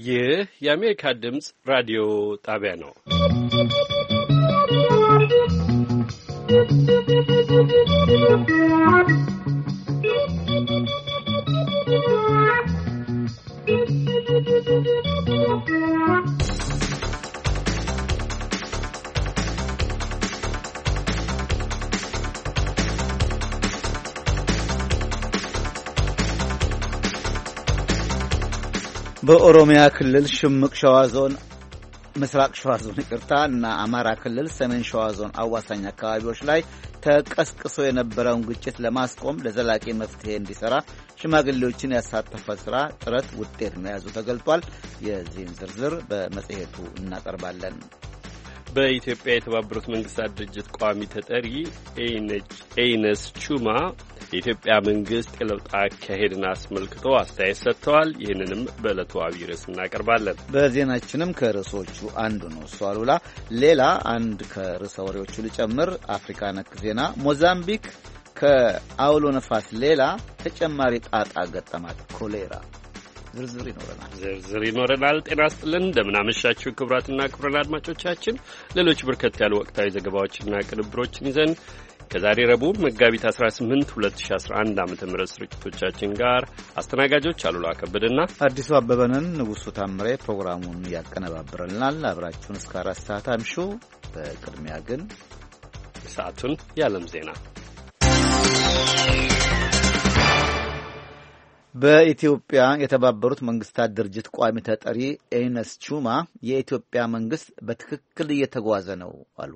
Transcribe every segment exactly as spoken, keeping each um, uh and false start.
ይህ የአሜሪካ ድምፅ ራዲዮ ጣቢያ ነው። በኦሮሚያ ክልል ሽምቅ ሸዋ ዞን ምስራቅ ሸዋ ዞን ይቅርታ እና አማራ ክልል ሰሜን ሸዋ ዞን አዋሳኝ አካባቢዎች ላይ ተቀስቅሶ የነበረውን ግጭት ለማስቆም ለዘላቂ መፍትሄ እንዲሰራ ሽማግሌዎችን ያሳተፈ ስራ ጥረት ውጤት መያዙ ተገልጧል። የዚህን ዝርዝር በመጽሔቱ እናቀርባለን። በኢትዮጵያ የተባበሩት መንግስታት ድርጅት ቋሚ ተጠሪ ኤይነስ ቹማ የኢትዮጵያ መንግስት የለውጥ አካሄድን አስመልክቶ አስተያየት ሰጥተዋል። ይህንንም በዕለቱ አብይ ርዕስ እናቀርባለን። በዜናችንም ከርዕሶቹ አንዱ ነው እሱ አሉላ። ሌላ አንድ ከርዕሰ ወሬዎቹ ልጨምር። አፍሪካ ነክ ዜና ሞዛምቢክ ከአውሎ ነፋስ ሌላ ተጨማሪ ጣጣ ገጠማት፣ ኮሌራ። ዝርዝር ይኖረናል ዝርዝር ይኖረናል። ጤና ይስጥልን፣ እንደምናመሻችሁ ክቡራትና ክቡራን አድማጮቻችን። ሌሎች በርከት ያሉ ወቅታዊ ዘገባዎችና ቅንብሮችን ይዘን ከዛሬ ረቡዕ መጋቢት አስራ ስምንት ሁለት ሺህ አስራ አንድ ዓመተ ምህረት ስርጭቶቻችን ጋር አስተናጋጆች አሉላ ከበደና አዲሱ አበበንን። ንጉሱ ታምሬ ፕሮግራሙን ያቀነባብረናል። አብራችሁን እስከ አራት ሰዓት አምሹ። በቅድሚያ ግን ሰዓቱን የዓለም ዜና። በኢትዮጵያ የተባበሩት መንግስታት ድርጅት ቋሚ ተጠሪ ኤይነስ ቹማ የኢትዮጵያ መንግስት በትክክል እየተጓዘ ነው አሉ።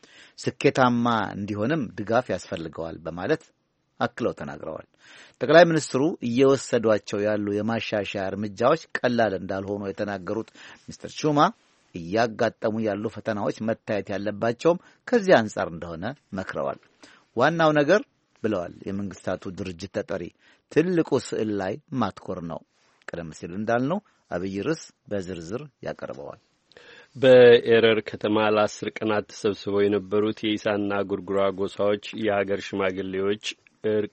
ስኬታማ እንዲሆንም ድጋፍ ያስፈልገዋል በማለት አክለው ተናግረዋል። ጠቅላይ ሚኒስትሩ እየወሰዷቸው ያሉ የማሻሻያ እርምጃዎች ቀላል እንዳልሆኑ የተናገሩት ሚስተር ቹማ እያጋጠሙ ያሉ ፈተናዎች መታየት ያለባቸውም ከዚህ አንጻር እንደሆነ መክረዋል። ዋናው ነገር ብለዋል የመንግስታቱ ድርጅት ተጠሪ ትልቁ ስዕል ላይ ማትኮር ነው። ቀደም ሲል እንዳልነው አብይ ርዕስ በዝርዝር ያቀርበዋል። በኤረር ከተማ ለአስር ቀናት ተሰብስበው የነበሩት የኢሳና ጉርጉራ ጎሳዎች የሀገር ሽማግሌዎች እርቅ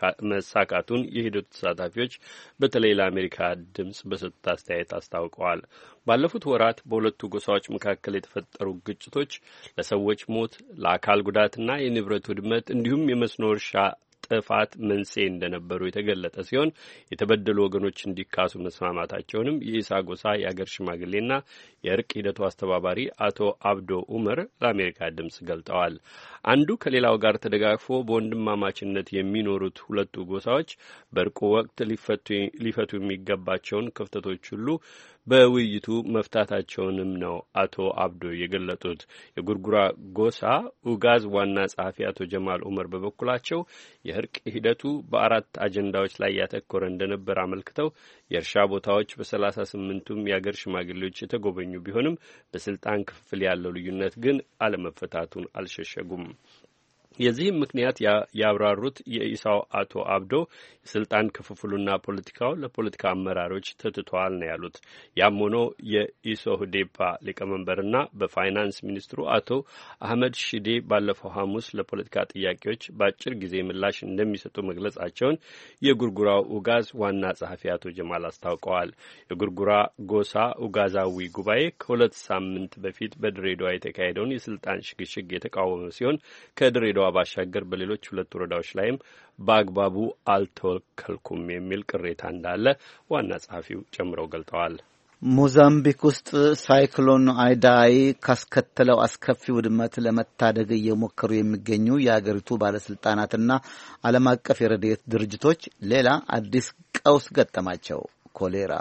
መሳካቱን የሂደቱ ተሳታፊዎች በተለይ ለአሜሪካ ድምፅ በሰጡት አስተያየት አስታውቀዋል። ባለፉት ወራት በሁለቱ ጎሳዎች መካከል የተፈጠሩ ግጭቶች ለሰዎች ሞት፣ ለአካል ጉዳትና የንብረት ውድመት እንዲሁም የመስኖ እርሻ ጥፋት መንስኤ እንደነበሩ የተገለጠ ሲሆን የተበደሉ ወገኖች እንዲካሱ መስማማታቸውንም የኢሳ ጎሳ የአገር ሽማግሌና የእርቅ ሂደቱ አስተባባሪ አቶ አብዶ ኡመር ለአሜሪካ ድምፅ ገልጠዋል። አንዱ ከሌላው ጋር ተደጋግፎ በወንድማማችነት የሚኖሩት ሁለቱ ጎሳዎች በእርቁ ወቅት ሊፈቱ የሚገባቸውን ክፍተቶች ሁሉ በውይይቱ መፍታታቸውንም ነው አቶ አብዶ የገለጡት። የጉርጉራ ጎሳ ኡጋዝ ዋና ጸሐፊ አቶ ጀማል ኡመር በበኩላቸው የእርቅ ሂደቱ በአራት አጀንዳዎች ላይ ያተኮረ እንደነበር አመልክተው የእርሻ ቦታዎች በሰላሳ ስምንቱም የአገር ሽማግሌዎች የተጎበኙ ቢሆንም በስልጣን ክፍፍል ያለው ልዩነት ግን አለመፈታቱን አልሸሸጉም። የዚህም ምክንያት ያብራሩት የኢሳው አቶ አብዶ የስልጣን ክፍፍሉና ፖለቲካው ለፖለቲካ አመራሮች ተትተዋል ነው ያሉት። ያም ሆኖ የኢሶህዴፓ ሊቀመንበርና በፋይናንስ ሚኒስትሩ አቶ አህመድ ሺዴ ባለፈው ሐሙስ ለፖለቲካ ጥያቄዎች በአጭር ጊዜ ምላሽ እንደሚሰጡ መግለጻቸውን የጉርጉራው ኡጋዝ ዋና ጸሐፊ አቶ ጀማል አስታውቀዋል። የጉርጉራ ጎሳ ኡጋዛዊ ጉባኤ ከሁለት ሳምንት በፊት በድሬዳዋ የተካሄደውን የስልጣን ሽግሽግ የተቃወመ ሲሆን ከድሬዳዋ ባሻገር በሌሎች ሁለት ወረዳዎች ላይም በአግባቡ አልተወከልኩም የሚል ቅሬታ እንዳለ ዋና ጸሐፊው ጨምረው ገልጠዋል። ሞዛምቢክ ውስጥ ሳይክሎን አይዳይ ካስከተለው አስከፊ ውድመት ለመታደግ እየሞከሩ የሚገኙ የአገሪቱ ባለስልጣናትና ዓለም አቀፍ የረድኤት ድርጅቶች ሌላ አዲስ ቀውስ ገጠማቸው፣ ኮሌራ።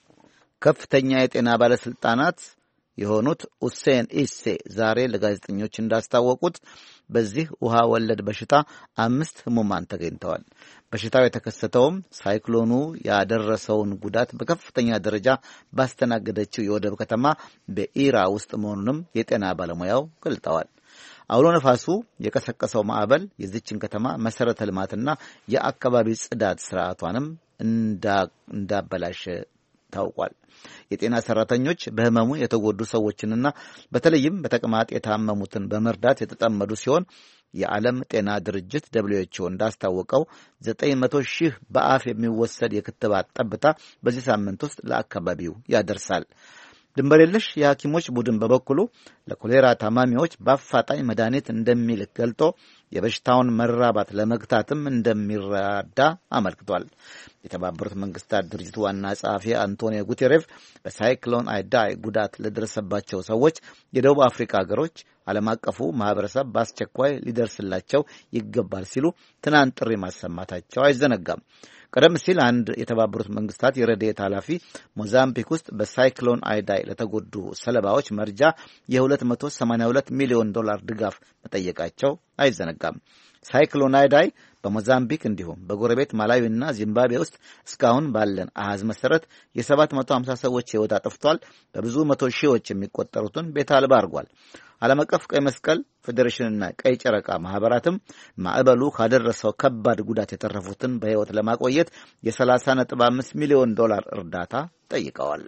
ከፍተኛ የጤና ባለስልጣናት የሆኑት ሁሴን ኢሴ ዛሬ ለጋዜጠኞች እንዳስታወቁት በዚህ ውሃ ወለድ በሽታ አምስት ህሙማን ተገኝተዋል። በሽታው የተከሰተውም ሳይክሎኑ ያደረሰውን ጉዳት በከፍተኛ ደረጃ ባስተናገደችው የወደብ ከተማ በኢራ ውስጥ መሆኑንም የጤና ባለሙያው ገልጠዋል። አውሎ ነፋሱ የቀሰቀሰው ማዕበል የዚችን ከተማ መሰረተ ልማትና የአካባቢ ጽዳት ስርዓቷንም እንዳበላሸ ታውቋል። የጤና ሰራተኞች በህመሙ የተጎዱ ሰዎችንና በተለይም በተቅማጥ የታመሙትን በመርዳት የተጠመዱ ሲሆን የዓለም ጤና ድርጅት ደብሊው ኤች ኦ እንዳስታወቀው ዘጠኝ መቶ ሺህ በአፍ የሚወሰድ የክትባት ጠብታ በዚህ ሳምንት ውስጥ ለአካባቢው ያደርሳል። ድንበር የለሽ የሐኪሞች ቡድን በበኩሉ ለኮሌራ ታማሚዎች በአፋጣኝ መድኃኒት እንደሚልክ ገልጦ የበሽታውን መራባት ለመግታትም እንደሚራዳ አመልክቷል። የተባበሩት መንግስታት ድርጅት ዋና ጸሐፊ አንቶኒዮ ጉቴሬቭ በሳይክሎን አይዳይ ጉዳት ለደረሰባቸው ሰዎች የደቡብ አፍሪካ ሀገሮች ዓለም አቀፉ ማህበረሰብ በአስቸኳይ ሊደርስላቸው ይገባል ሲሉ ትናንት ጥሪ ማሰማታቸው አይዘነጋም። ቀደም ሲል አንድ የተባበሩት መንግስታት የረድኤት ኃላፊ ሞዛምቢክ ውስጥ በሳይክሎን አይዳይ ለተጎዱ ሰለባዎች መርጃ የሁለት መቶ ሰማንያ ሁለት ሚሊዮን ዶላር ድጋፍ መጠየቃቸው አይዘነጋም። ሳይክሎን አይዳይ በሞዛምቢክ እንዲሁም በጎረቤት ማላዊና ዚምባብዌ ውስጥ እስካሁን ባለን አሃዝ መሰረት የሰባት መቶ ሃምሳ ሰዎች ሕይወት አጥፍቷል። በብዙ መቶ ሺዎች የሚቆጠሩትን ቤት አልባ አድርጓል። ዓለም አቀፍ ቀይ መስቀል ፌዴሬሽንና ቀይ ጨረቃ ማህበራትም ማዕበሉ ካደረሰው ከባድ ጉዳት የተረፉትን በሕይወት ለማቆየት የሰላሳ ነጥብ አምስት ሚሊዮን ዶላር እርዳታ ጠይቀዋል።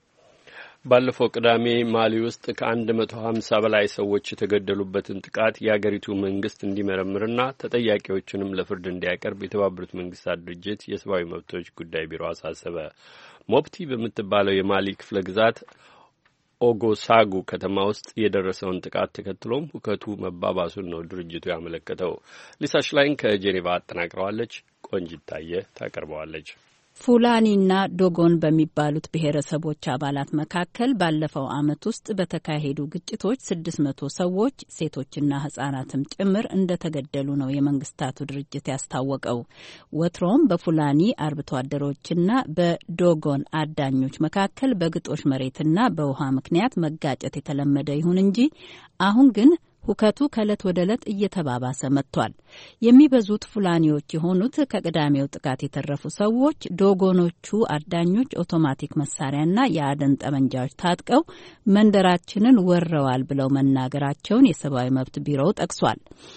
ባለፈው ቅዳሜ ማሊ ውስጥ ከአንድ መቶ ሀምሳ በላይ ሰዎች የተገደሉበትን ጥቃት የአገሪቱ መንግስት እንዲመረምርና ተጠያቂዎቹንም ለፍርድ እንዲያቀርብ የተባበሩት መንግስታት ድርጅት የሰብአዊ መብቶች ጉዳይ ቢሮ አሳሰበ። ሞፕቲ በምትባለው የማሊ ክፍለ ግዛት ኦጎሳጉ ከተማ ውስጥ የደረሰውን ጥቃት ተከትሎም ሁከቱ መባባሱን ነው ድርጅቱ ያመለከተው። ሊሳ ሽላይን ከጄኔቫ አጠናቅረዋለች። ቆንጂት ታየ ታቀርበዋለች። ፉላኒና ዶጎን በሚባሉት ብሔረሰቦች አባላት መካከል ባለፈው ዓመት ውስጥ በተካሄዱ ግጭቶች ስድስት መቶ ሰዎች ሴቶችና ህጻናትም ጭምር እንደተገደሉ ነው የመንግስታቱ ድርጅት ያስታወቀው። ወትሮም በፉላኒ አርብቶ አደሮችና በዶጎን አዳኞች መካከል በግጦሽ መሬትና በውሃ ምክንያት መጋጨት የተለመደ ይሁን እንጂ አሁን ግን ሁከቱ ከዕለት ወደ ዕለት እየተባባሰ መጥቷል። የሚበዙት ፉላኒዎች የሆኑት ከቅዳሜው ጥቃት የተረፉ ሰዎች ዶጎኖቹ አዳኞች አውቶማቲክ መሳሪያና የአደን ጠመንጃዎች ታጥቀው መንደራችንን ወረዋል ብለው መናገራቸውን የሰብአዊ መብት ቢሮው ጠቅሷል።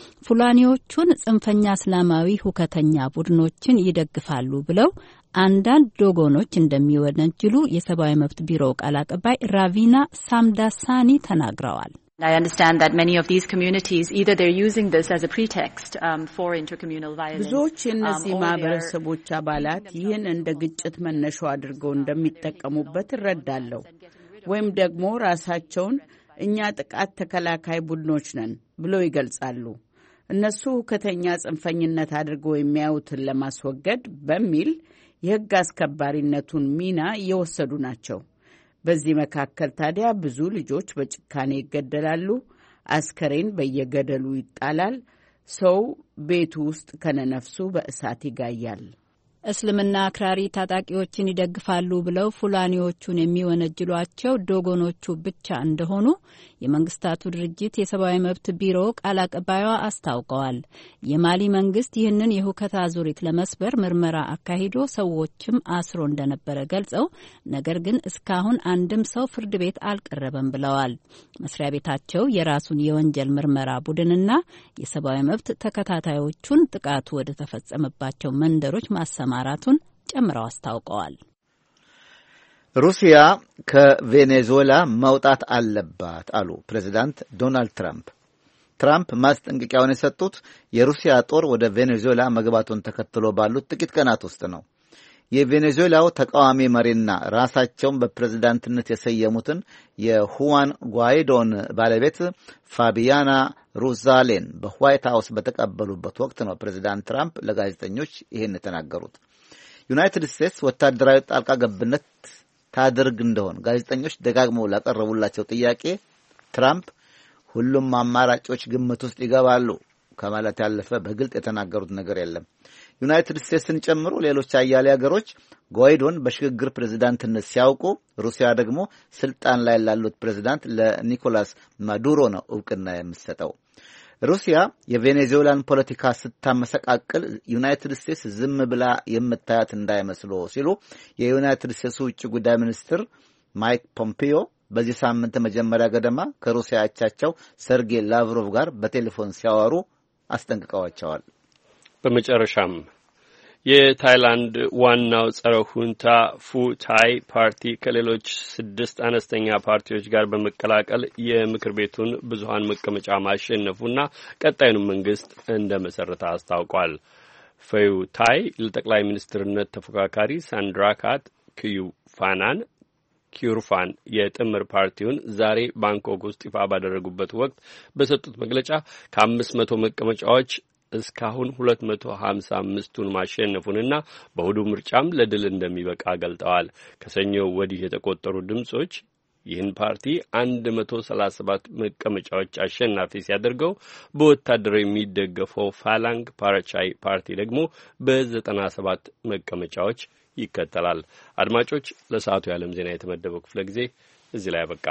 ፉላኒዎቹን ጽንፈኛ እስላማዊ ሁከተኛ ቡድኖችን ይደግፋሉ ብለው አንዳንድ ዶጎኖች እንደሚወነጅሉ የሰብአዊ መብት ቢሮው ቃል አቀባይ ራቪና ሳምዳሳኒ ተናግረዋል። I understand that many of these communities either they're using this as a pretext um, for intercommunal violence. ብዙዎች የእነዚህ ማህበረሰቦች አባላት ይህን እንደ ግጭት መነሻ አድርገው እንደሚጠቀሙበት እረዳለሁ። ወይም ደግሞ ራሳቸውን እኛ ጥቃት ተከላካይ ቡድኖች ነን ብለው ይገልጻሉ። እነሱ ሁከተኛ ጽንፈኝነት አድርገው የሚያዩትን ለማስወገድ በሚል የህግ አስከባሪነቱን ሚና እየወሰዱ ናቸው። በዚህ መካከል ታዲያ ብዙ ልጆች በጭካኔ ይገደላሉ። አስከሬን በየገደሉ ይጣላል። ሰው ቤቱ ውስጥ ከነነፍሱ በእሳት ይጋያል። እስልምና አክራሪ ታጣቂዎችን ይደግፋሉ ብለው ፉላኒዎቹን የሚወነጅሏቸው ዶጎኖቹ ብቻ እንደሆኑ የመንግስታቱ ድርጅት የሰብአዊ መብት ቢሮ ቃል አቀባይዋ አስታውቀዋል። የማሊ መንግስት ይህንን የሁከት አዙሪት ለመስበር ምርመራ አካሂዶ ሰዎችም አስሮ እንደነበረ ገልጸው ነገር ግን እስካሁን አንድም ሰው ፍርድ ቤት አልቀረበም ብለዋል። መስሪያ ቤታቸው የራሱን የወንጀል ምርመራ ቡድንና የሰብአዊ መብት ተከታታዮቹን ጥቃቱ ወደ ተፈጸመባቸው መንደሮች ማሰማራቱን ጨምረው አስታውቀዋል። ሩሲያ ከቬኔዙዌላ መውጣት አለባት አሉ ፕሬዚዳንት ዶናልድ ትራምፕ። ትራምፕ ማስጠንቀቂያውን የሰጡት የሩሲያ ጦር ወደ ቬኔዙዌላ መግባቱን ተከትሎ ባሉት ጥቂት ቀናት ውስጥ ነው። የቬኔዙዌላው ተቃዋሚ መሪና ራሳቸውን በፕሬዝዳንትነት የሰየሙትን የሁዋን ጓይዶን ባለቤት ፋቢያና ሩዛሌን በዋይት ሃውስ በተቀበሉበት ወቅት ነው ፕሬዝዳንት ትራምፕ ለጋዜጠኞች ይህን የተናገሩት። ዩናይትድ ስቴትስ ወታደራዊ ጣልቃ ገብነት ታደርግ እንደሆን ጋዜጠኞች ደጋግመው ላቀረቡላቸው ጥያቄ ትራምፕ ሁሉም አማራጮች ግምት ውስጥ ይገባሉ ከማለት ያለፈ በግልጽ የተናገሩት ነገር የለም። ዩናይትድ ስቴትስን ጨምሮ ሌሎች አያሌ ሀገሮች ጓይዶን በሽግግር ፕሬዝዳንትነት ሲያውቁ ሩሲያ ደግሞ ስልጣን ላይ ላሉት ፕሬዝዳንት ለኒኮላስ ማዱሮ ነው እውቅና የምትሰጠው። ሩሲያ የቬኔዙዌላን ፖለቲካ ስታመሰቃቅል ዩናይትድ ስቴትስ ዝም ብላ የምታያት እንዳይመስሉ ሲሉ የዩናይትድ ስቴትስ ውጭ ጉዳይ ሚኒስትር ማይክ ፖምፒዮ በዚህ ሳምንት መጀመሪያ ገደማ ከሩሲያ አቻቸው ሰርጌይ ላቭሮቭ ጋር በቴሌፎን ሲያወሩ አስጠንቅቀዋቸዋል። በመጨረሻም የታይላንድ ዋናው ጸረ ሁንታ ፉታይ ፓርቲ ከሌሎች ስድስት አነስተኛ ፓርቲዎች ጋር በመቀላቀል የምክር ቤቱን ብዙሃን መቀመጫ ማሸነፉና ቀጣዩን መንግስት እንደመሰረተ አስታውቋል። ፉታይ ለጠቅላይ ሚኒስትርነት ተፎካካሪ ሳንድራካት ኪዩፋናን ኪዩርፋን የጥምር ፓርቲውን ዛሬ ባንኮክ ውስጥ ይፋ ባደረጉበት ወቅት በሰጡት መግለጫ ከአምስት መቶ መቀመጫዎች እስካሁን ሁለት መቶ ሀምሳ አምስቱን ማሸነፉንና በእሁዱ ምርጫም ለድል እንደሚበቃ ገልጠዋል። ከሰኞው ወዲህ የተቆጠሩ ድምጾች ይህን ፓርቲ አንድ መቶ ሰላሳ ሰባት መቀመጫዎች አሸናፊ ሲያደርገው በወታደራዊ የሚደገፈው ፋላንግ ፓራቻይ ፓርቲ ደግሞ በዘጠና ሰባት መቀመጫዎች ይከተላል። አድማጮች፣ ለሰዓቱ የዓለም ዜና የተመደበው ክፍለ ጊዜ እዚህ ላይ አበቃ።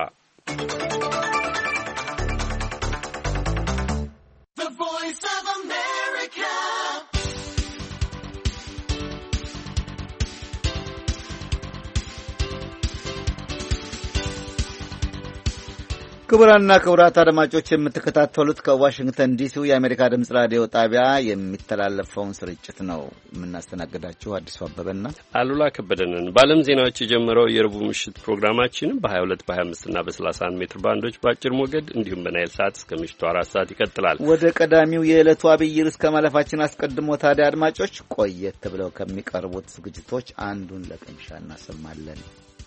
ክቡራንና ክቡራት አድማጮች የምትከታተሉት ከዋሽንግተን ዲሲው የአሜሪካ ድምጽ ራዲዮ ጣቢያ የሚተላለፈውን ስርጭት ነው። የምናስተናግዳችሁ አዲሱ አበበና አሉላ ከበደንን። በዓለም ዜናዎች የጀመረው የረቡዕ ምሽት ፕሮግራማችን በሀያ ሁለት በሀያ አምስት እና በሰላሳ አንድ ሜትር ባንዶች በአጭር ሞገድ እንዲሁም በናይል ሰዓት እስከ ምሽቱ አራት ሰዓት ይቀጥላል። ወደ ቀዳሚው የዕለቱ አብይ ርዕስ ከማለፋችን አስቀድሞ ታዲያ አድማጮች ቆየት ብለው ከሚቀርቡት ዝግጅቶች አንዱን ለቅምሻ እናሰማለን።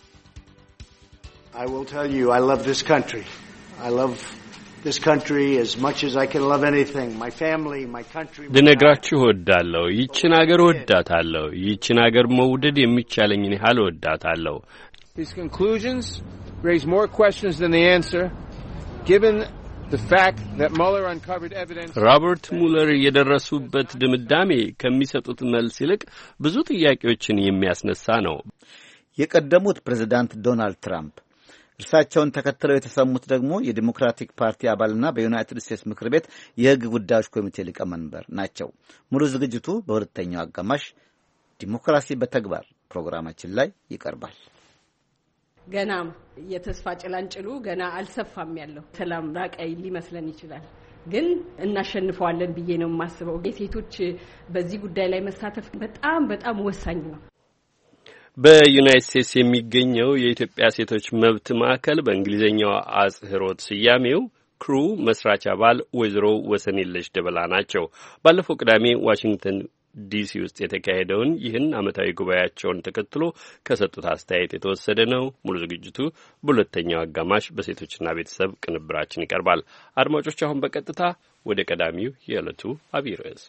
I will tell you, I love this country. I love this country as much as I can love anything. My family, my country. ልነግራችሁ እወዳለሁ። ይህችን አገር እወዳታለሁ። ይህችን አገር መውደድ የሚቻለኝን ያህል እወዳታለሁ። His conclusions raise more questions than the answer, given the fact that Mueller uncovered evidence. ሮበርት ሙለር የደረሱበት ድምዳሜ ከሚሰጡት መልስ ይልቅ ብዙ ጥያቄዎችን የሚያስነሳ ነው። የቀደሙት ፕሬዝዳንት ዶናልድ ትራምፕ እርሳቸውን ተከትለው የተሰሙት ደግሞ የዲሞክራቲክ ፓርቲ አባልና በዩናይትድ ስቴትስ ምክር ቤት የሕግ ጉዳዮች ኮሚቴ ሊቀመንበር ናቸው። ሙሉ ዝግጅቱ በሁለተኛው አጋማሽ ዲሞክራሲ በተግባር ፕሮግራማችን ላይ ይቀርባል። ገና የተስፋ ጭላንጭሉ ገና አልሰፋም ያለው ሰላም ራቀ ሊመስለን ይችላል፣ ግን እናሸንፈዋለን ብዬ ነው የማስበው። የሴቶች በዚህ ጉዳይ ላይ መሳተፍ በጣም በጣም ወሳኝ ነው። በዩናይትድ ስቴትስ የሚገኘው የኢትዮጵያ ሴቶች መብት ማዕከል በእንግሊዝኛው አጽህሮት ስያሜው ክሩ መስራች አባል ወይዘሮ ወሰንየለሽ ደበላ ናቸው። ባለፈው ቅዳሜ ዋሽንግተን ዲሲ ውስጥ የተካሄደውን ይህን ዓመታዊ ጉባኤያቸውን ተከትሎ ከሰጡት አስተያየት የተወሰደ ነው። ሙሉ ዝግጅቱ በሁለተኛው አጋማሽ በሴቶችና ቤተሰብ ቅንብራችን ይቀርባል። አድማጮች፣ አሁን በቀጥታ ወደ ቀዳሚው የዕለቱ አብይ ርዕስ።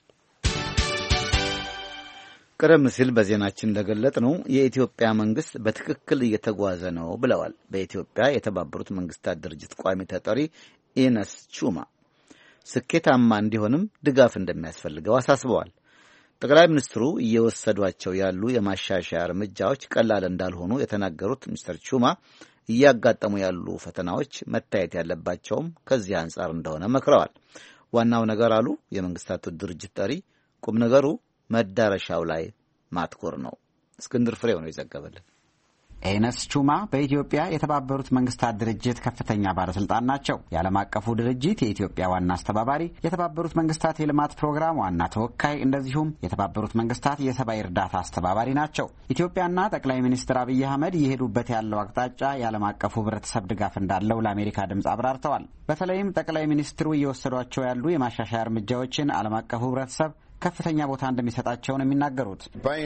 ቀደም ሲል በዜናችን እንደገለጥ ነው የኢትዮጵያ መንግስት በትክክል እየተጓዘ ነው ብለዋል በኢትዮጵያ የተባበሩት መንግስታት ድርጅት ቋሚ ተጠሪ ኢነስ ቹማ። ስኬታማ እንዲሆንም ድጋፍ እንደሚያስፈልገው አሳስበዋል። ጠቅላይ ሚኒስትሩ እየወሰዷቸው ያሉ የማሻሻያ እርምጃዎች ቀላል እንዳልሆኑ የተናገሩት ሚስተር ቹማ እያጋጠሙ ያሉ ፈተናዎች መታየት ያለባቸውም ከዚህ አንጻር እንደሆነ መክረዋል። ዋናው ነገር አሉ የመንግስታቱ ድርጅት ጠሪ ቁም ነገሩ መዳረሻው ላይ ማትኮር ነው። እስክንድር ፍሬው ነው የዘገበልን። ኢነስ ቹማ በኢትዮጵያ የተባበሩት መንግስታት ድርጅት ከፍተኛ ባለስልጣን ናቸው። የዓለም አቀፉ ድርጅት የኢትዮጵያ ዋና አስተባባሪ፣ የተባበሩት መንግስታት የልማት ፕሮግራም ዋና ተወካይ፣ እንደዚሁም የተባበሩት መንግስታት የሰብአዊ እርዳታ አስተባባሪ ናቸው። ኢትዮጵያና ጠቅላይ ሚኒስትር አብይ አህመድ እየሄዱበት ያለው አቅጣጫ የዓለም አቀፉ ህብረተሰብ ድጋፍ እንዳለው ለአሜሪካ ድምፅ አብራርተዋል። በተለይም ጠቅላይ ሚኒስትሩ እየወሰዷቸው ያሉ የማሻሻያ እርምጃዎችን ዓለም አቀፉ ህብረተሰብ ከፍተኛ ቦታ እንደሚሰጣቸው ነው የሚናገሩት።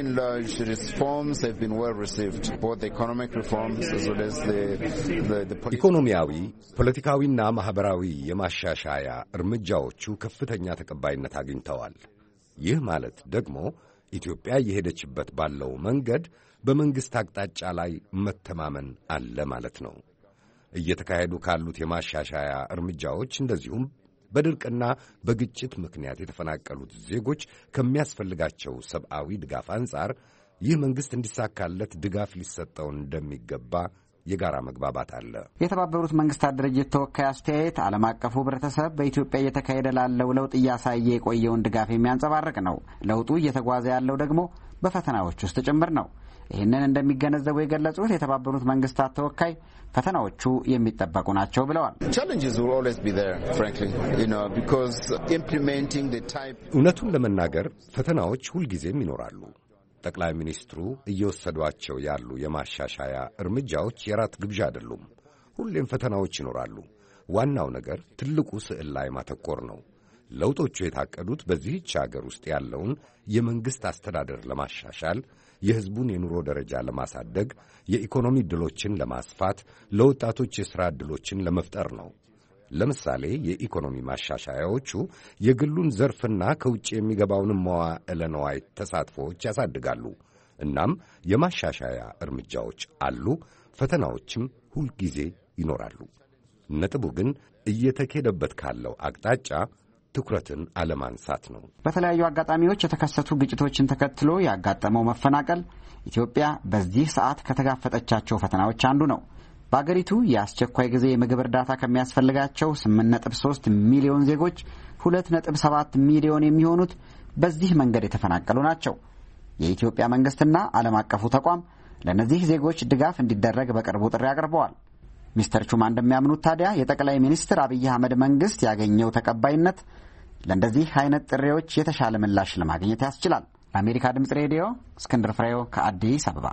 ኢኮኖሚያዊ፣ ፖለቲካዊና ማህበራዊ የማሻሻያ እርምጃዎቹ ከፍተኛ ተቀባይነት አግኝተዋል። ይህ ማለት ደግሞ ኢትዮጵያ እየሄደችበት ባለው መንገድ በመንግስት አቅጣጫ ላይ መተማመን አለ ማለት ነው። እየተካሄዱ ካሉት የማሻሻያ እርምጃዎች እንደዚሁም በድርቅና በግጭት ምክንያት የተፈናቀሉት ዜጎች ከሚያስፈልጋቸው ሰብአዊ ድጋፍ አንጻር ይህ መንግስት እንዲሳካለት ድጋፍ ሊሰጠው እንደሚገባ የጋራ መግባባት አለ። የተባበሩት መንግስታት ድርጅት ተወካይ አስተያየት ዓለም አቀፉ ህብረተሰብ በኢትዮጵያ እየተካሄደ ላለው ለውጥ እያሳየ የቆየውን ድጋፍ የሚያንጸባርቅ ነው። ለውጡ እየተጓዘ ያለው ደግሞ በፈተናዎች ውስጥ ጭምር ነው። ይህንን እንደሚገነዘቡ የገለጹት የተባበሩት መንግስታት ተወካይ ፈተናዎቹ የሚጠበቁ ናቸው ብለዋል። እውነቱን ለመናገር ፈተናዎች ሁልጊዜም ይኖራሉ። ጠቅላይ ሚኒስትሩ እየወሰዷቸው ያሉ የማሻሻያ እርምጃዎች የራት ግብዣ አይደሉም። ሁሌም ፈተናዎች ይኖራሉ። ዋናው ነገር ትልቁ ስዕል ላይ ማተኮር ነው። ለውጦቹ የታቀዱት በዚህች አገር ውስጥ ያለውን የመንግሥት አስተዳደር ለማሻሻል፣ የሕዝቡን የኑሮ ደረጃ ለማሳደግ፣ የኢኮኖሚ ዕድሎችን ለማስፋት፣ ለወጣቶች የሥራ ዕድሎችን ለመፍጠር ነው። ለምሳሌ የኢኮኖሚ ማሻሻያዎቹ የግሉን ዘርፍና ከውጭ የሚገባውንም መዋዕለ ንዋይ ተሳትፎዎች ያሳድጋሉ። እናም የማሻሻያ እርምጃዎች አሉ፣ ፈተናዎችም ሁልጊዜ ይኖራሉ። ነጥቡ ግን እየተኬደበት ካለው አቅጣጫ ትኩረትን አለማንሳት ነው። በተለያዩ አጋጣሚዎች የተከሰቱ ግጭቶችን ተከትሎ ያጋጠመው መፈናቀል ኢትዮጵያ በዚህ ሰዓት ከተጋፈጠቻቸው ፈተናዎች አንዱ ነው። በአገሪቱ የአስቸኳይ ጊዜ የምግብ እርዳታ ከሚያስፈልጋቸው ስምንት ነጥብ ሶስት ሚሊዮን ዜጎች ሁለት ነጥብ ሰባት ሚሊዮን የሚሆኑት በዚህ መንገድ የተፈናቀሉ ናቸው። የኢትዮጵያ መንግስትና ዓለም አቀፉ ተቋም ለእነዚህ ዜጎች ድጋፍ እንዲደረግ በቅርቡ ጥሪ አቅርበዋል። ሚስተር ቹማ እንደሚያምኑት ታዲያ የጠቅላይ ሚኒስትር አብይ አህመድ መንግስት ያገኘው ተቀባይነት ለእንደዚህ አይነት ጥሪዎች የተሻለ ምላሽ ለማግኘት ያስችላል። ለአሜሪካ ድምፅ ሬዲዮ እስክንድር ፍሬው ከአዲስ አበባ።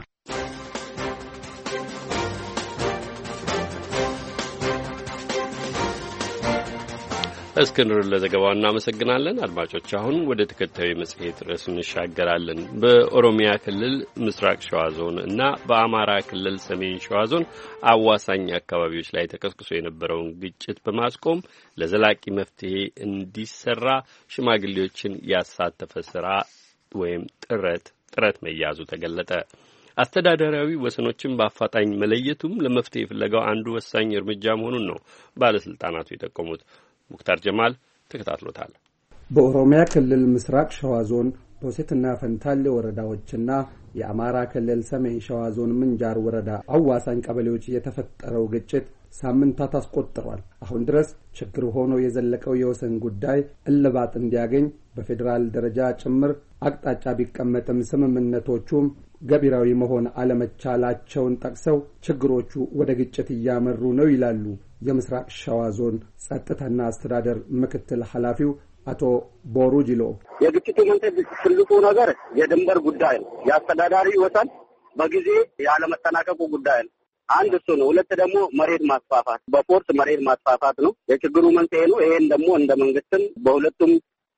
እስክንድር ለዘገባው እናመሰግናለን። አድማጮች አሁን ወደ ተከታዩ መጽሔት ርዕስ እንሻገራለን። በኦሮሚያ ክልል ምስራቅ ሸዋ ዞን እና በአማራ ክልል ሰሜን ሸዋ ዞን አዋሳኝ አካባቢዎች ላይ ተቀስቅሶ የነበረውን ግጭት በማስቆም ለዘላቂ መፍትሄ እንዲሰራ ሽማግሌዎችን ያሳተፈ ስራ ወይም ጥረት ጥረት መያዙ ተገለጠ። አስተዳደራዊ ወሰኖችን በአፋጣኝ መለየቱም ለመፍትሄ ፍለጋው አንዱ ወሳኝ እርምጃ መሆኑን ነው ባለስልጣናቱ የጠቆሙት። ሙክታር ጀማል ተከታትሎታል። በኦሮሚያ ክልል ምስራቅ ሸዋ ዞን ቦሴትና ፈንታሌ ወረዳዎችና የአማራ ክልል ሰሜን ሸዋ ዞን ምንጃር ወረዳ አዋሳኝ ቀበሌዎች የተፈጠረው ግጭት ሳምንታት አስቆጥሯል። አሁን ድረስ ችግር ሆኖ የዘለቀው የወሰን ጉዳይ እልባት እንዲያገኝ በፌዴራል ደረጃ ጭምር አቅጣጫ ቢቀመጥም ስምምነቶቹም ገቢራዊ መሆን አለመቻላቸውን ጠቅሰው ችግሮቹ ወደ ግጭት እያመሩ ነው ይላሉ የምስራቅ ሸዋ ዞን ጸጥታና አስተዳደር ምክትል ኃላፊው አቶ ቦሩ ጂሎ። የግጭቱ መንስኤ ትልቁ ነገር የድንበር ጉዳይ ነው። የአስተዳዳሪ ወሰን በጊዜ ያለመጠናቀቁ ጉዳይ ነው። አንድ እሱ ነው። ሁለት ደግሞ መሬት ማስፋፋት፣ በፎርስ መሬት ማስፋፋት ነው የችግሩ መንስኤ ነው። ይሄን ደግሞ እንደ መንግስትም በሁለቱም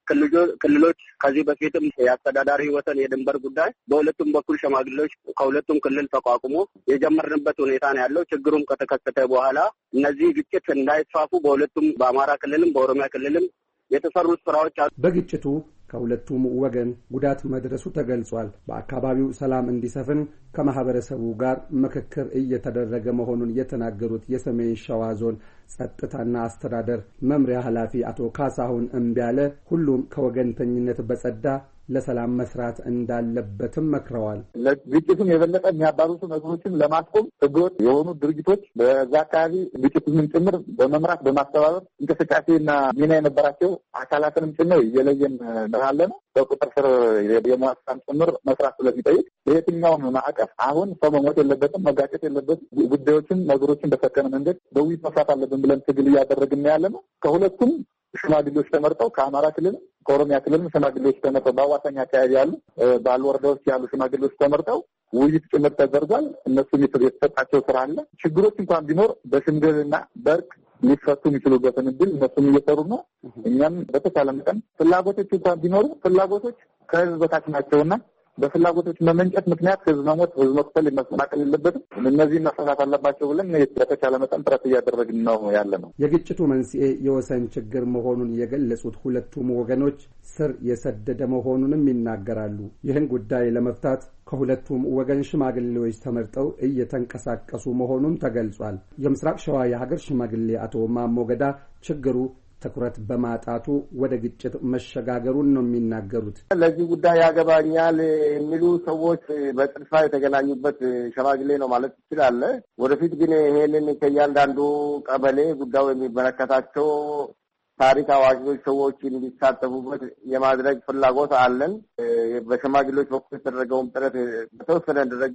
ክልሎች ከዚህ በፊትም የአስተዳዳሪ ወሰን የድንበር ጉዳይ በሁለቱም በኩል ሸማግሌዎች ከሁለቱም ክልል ተቋቁሞ የጀመርንበት ሁኔታ ነው ያለው። ችግሩም ከተከሰተ በኋላ እነዚህ ግጭት እንዳይስፋፉ በሁለቱም በአማራ ክልልም በኦሮሚያ ክልልም የተሰሩት ስራዎች አሉ። በግጭቱ ከሁለቱም ወገን ጉዳት መድረሱ ተገልጿል። በአካባቢው ሰላም እንዲሰፍን ከማህበረሰቡ ጋር ምክክር እየተደረገ መሆኑን የተናገሩት የሰሜን ሸዋ ዞን ጸጥታና አስተዳደር መምሪያ ኃላፊ አቶ ካሳሁን እምቢያለ ሁሉም ከወገንተኝነት በጸዳ ለሰላም መስራት እንዳለበትም መክረዋል። ግጭቱን የበለጠ የሚያባብሱ ነገሮችን ለማስቆም ህገወጥ የሆኑ ድርጅቶች በዛ አካባቢ ግጭቱን ጭምር በመምራት በማስተባበር እንቅስቃሴና ሚና የነበራቸው አካላትንም ጭምር እየለየን ያለ ነው። በቁጥር ስር የመዋሳን ጭምር መስራት ስለሚጠይቅ በየትኛውም ማዕቀፍ አሁን ሰው መሞት የለበትም፣ መጋጨት የለበትም። ጉዳዮችን ነገሮችን በሰከነ መንገድ በውይይት መስራት አለብን ብለን ትግል እያደረግን ያለ ነው። ከሁለቱም ሽማግሌዎች ተመርጠው ከአማራ ክልል ከኦሮሚያ ክልል ሽማግሌዎች ተመርጠው በአዋሳኝ አካባቢ ያሉ ባሉ ወረዳዎች ያሉ ሽማግሌዎች ተመርጠው ውይይት ጭምር ተደርጓል። እነሱም የተሰጣቸው ስራ አለ። ችግሮች እንኳን ቢኖር በሽምግልና በእርቅ ሊፈቱ የሚችሉበትን እድል እነሱም እየሰሩ ነው። እኛም በተቻለ መጠን ፍላጎቶች እንኳን ቢኖሩ ፍላጎቶች ከህዝብ በታች ናቸውና በፍላጎቶች መመንጨት ምክንያት ህዝብ መሞት፣ ህዝብ መቅተል መሰናቀል የለበትም። እነዚህ መሰራት አለባቸው ብለን በተቻለ መጠን ጥረት እያደረግን ነው ያለ ነው። የግጭቱ መንስኤ የወሰን ችግር መሆኑን የገለጹት ሁለቱም ወገኖች ስር የሰደደ መሆኑንም ይናገራሉ። ይህን ጉዳይ ለመፍታት ከሁለቱም ወገን ሽማግሌዎች ተመርጠው እየተንቀሳቀሱ መሆኑን ተገልጿል። የምስራቅ ሸዋ የሀገር ሽማግሌ አቶ ማሞ ገዳ ችግሩ ትኩረት በማጣቱ ወደ ግጭት መሸጋገሩን ነው የሚናገሩት። ለዚህ ጉዳይ ያገባኛል የሚሉ ሰዎች በጥድፋ የተገናኙበት ሽማግሌ ነው ማለት ይችላል። ወደፊት ግን ይሄንን ከእያንዳንዱ ቀበሌ ጉዳዩ የሚመለከታቸው ታሪክ አዋቂዎች ሰዎች እንዲሳተፉበት የማድረግ ፍላጎት አለን። በሽማግሌዎች በኩል የተደረገውም ጥረት በተወሰነ ደረጃ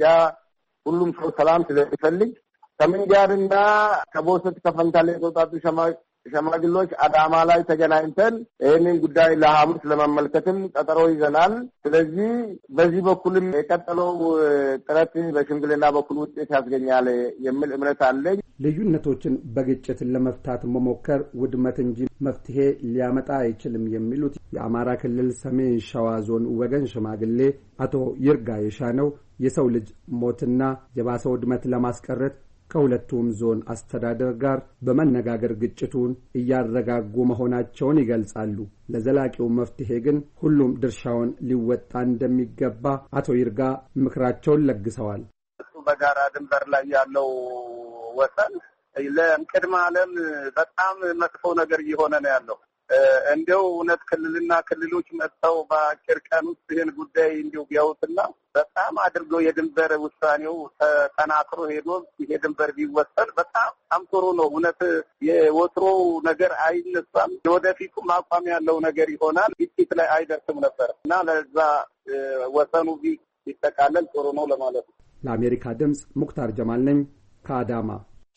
ሁሉም ሰው ሰላም ስለሚፈልግ ከምንጃርና ከቦሰት ከፈንታሌ የተውጣጡ ሸማግሌዎች አዳማ ላይ ተገናኝተን ይህንን ጉዳይ ለሐሙስ ለማመልከትም ቀጠሮ ይዘናል። ስለዚህ በዚህ በኩልም የቀጠለው ጥረት በሽምግልና በኩል ውጤት ያስገኛል የሚል እምነት አለኝ። ልዩነቶችን በግጭት ለመፍታት መሞከር ውድመት እንጂ መፍትሄ ሊያመጣ አይችልም የሚሉት የአማራ ክልል ሰሜን ሸዋ ዞን ወገን ሽማግሌ አቶ ይርጋ የሻነው የሰው ልጅ ሞትና የባሰ ውድመት ለማስቀረት ከሁለቱም ዞን አስተዳደር ጋር በመነጋገር ግጭቱን እያረጋጉ መሆናቸውን ይገልጻሉ። ለዘላቂው መፍትሄ ግን ሁሉም ድርሻውን ሊወጣ እንደሚገባ አቶ ይርጋ ምክራቸውን ለግሰዋል። በጋራ ድንበር ላይ ያለው ወሰን ለቅድመ ዓለም በጣም መጥፎ ነገር እየሆነ ነው ያለው። እንደው እውነት ክልልና ክልሎች መጥተው በአጭር ቀን ውስጥ ይህን ጉዳይ እንዲው ቢያውትና በጣም አድርገው የድንበር ውሳኔው ተጠናክሮ ሄዶ ይሄ ድንበር ቢወሰን በጣም አምጥሮ ነው። እውነት የወትሮ ነገር አይነሳም። ወደፊቱ ማቋም ያለው ነገር ይሆናል። ግጭት ላይ አይደርስም ነበር እና ለዛ ወሰኑ ቢጠቃለል ጥሩ ነው ለማለት ነው። ለአሜሪካ ድምጽ ሙክታር ጀማል ነኝ ከአዳማ።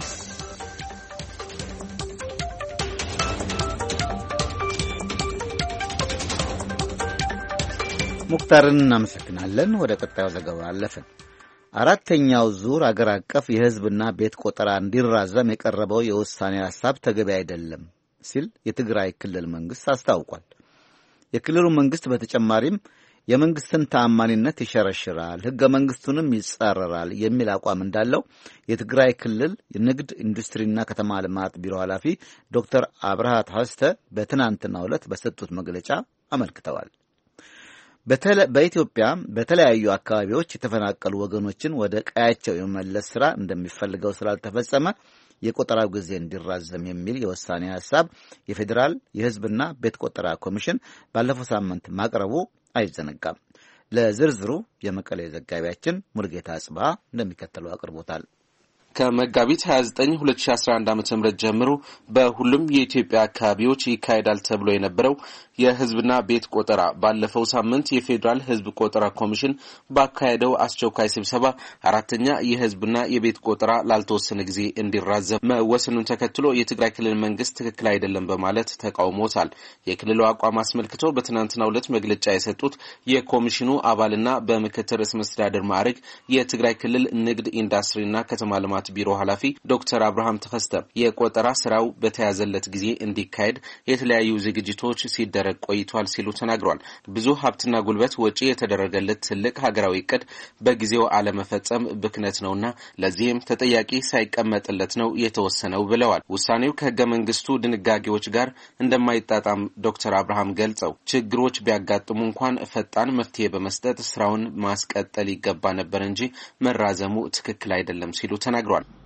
ሙክታርን እናመሰግናለን። ወደ ቀጣዩ ዘገባ አለፍን። አራተኛው ዙር አገር አቀፍ የሕዝብና ቤት ቆጠራ እንዲራዘም የቀረበው የውሳኔ ሐሳብ ተገቢ አይደለም ሲል የትግራይ ክልል መንግስት አስታውቋል። የክልሉ መንግስት በተጨማሪም የመንግስትን ተአማኒነት ይሸረሽራል፣ ሕገ መንግስቱንም ይጻረራል የሚል አቋም እንዳለው የትግራይ ክልል የንግድ ኢንዱስትሪና ከተማ ልማት ቢሮ ኃላፊ ዶክተር አብርሃት ሀስተ በትናንትናው ዕለት በሰጡት መግለጫ አመልክተዋል። በኢትዮጵያ በተለያዩ አካባቢዎች የተፈናቀሉ ወገኖችን ወደ ቀያቸው የመመለስ ስራ እንደሚፈልገው ስላልተፈጸመ የቆጠራው ጊዜ እንዲራዘም የሚል የውሳኔ ሐሳብ የፌዴራል የሕዝብና ቤት ቆጠራ ኮሚሽን ባለፈው ሳምንት ማቅረቡ አይዘነጋም። ለዝርዝሩ የመቀሌ ዘጋቢያችን ሙልጌታ አጽባ እንደሚከተለው አቅርቦታል። ከመጋቢት ሀያ ዘጠኝ ሁለት ሺህ አስራ አንድ ዓመተ ምህረት ጀምሮ በሁሉም የኢትዮጵያ አካባቢዎች ይካሄዳል ተብሎ የነበረው የህዝብና ቤት ቆጠራ ባለፈው ሳምንት የፌዴራል ህዝብ ቆጠራ ኮሚሽን ባካሄደው አስቸኳይ ስብሰባ አራተኛ የህዝብና የቤት ቆጠራ ላልተወሰነ ጊዜ እንዲራዘም መወሰኑን ተከትሎ የትግራይ ክልል መንግስት ትክክል አይደለም በማለት ተቃውሞታል። የክልሉ አቋም አስመልክቶ በትናንትናው ዕለት መግለጫ የሰጡት የኮሚሽኑ አባልና በምክትል ርዕሰ መስተዳድር ማዕረግ የትግራይ ክልል ንግድ ኢንዱስትሪና ከተማ ልማት ቢሮ ኃላፊ ዶክተር አብርሃም ተከስተ የቆጠራ ስራው በተያዘለት ጊዜ እንዲካሄድ የተለያዩ ዝግጅቶች ሲደረግ ቆይቷል ሲሉ ተናግሯል። ብዙ ሀብትና ጉልበት ወጪ የተደረገለት ትልቅ ሀገራዊ እቅድ በጊዜው አለመፈጸም ብክነት ነውና ለዚህም ተጠያቂ ሳይቀመጥለት ነው የተወሰነው ብለዋል። ውሳኔው ከህገ መንግስቱ ድንጋጌዎች ጋር እንደማይጣጣም ዶክተር አብርሃም ገልጸው ችግሮች ቢያጋጥሙ እንኳን ፈጣን መፍትሄ በመስጠት ስራውን ማስቀጠል ይገባ ነበር እንጂ መራዘሙ ትክክል አይደለም ሲሉ ተናግሯል።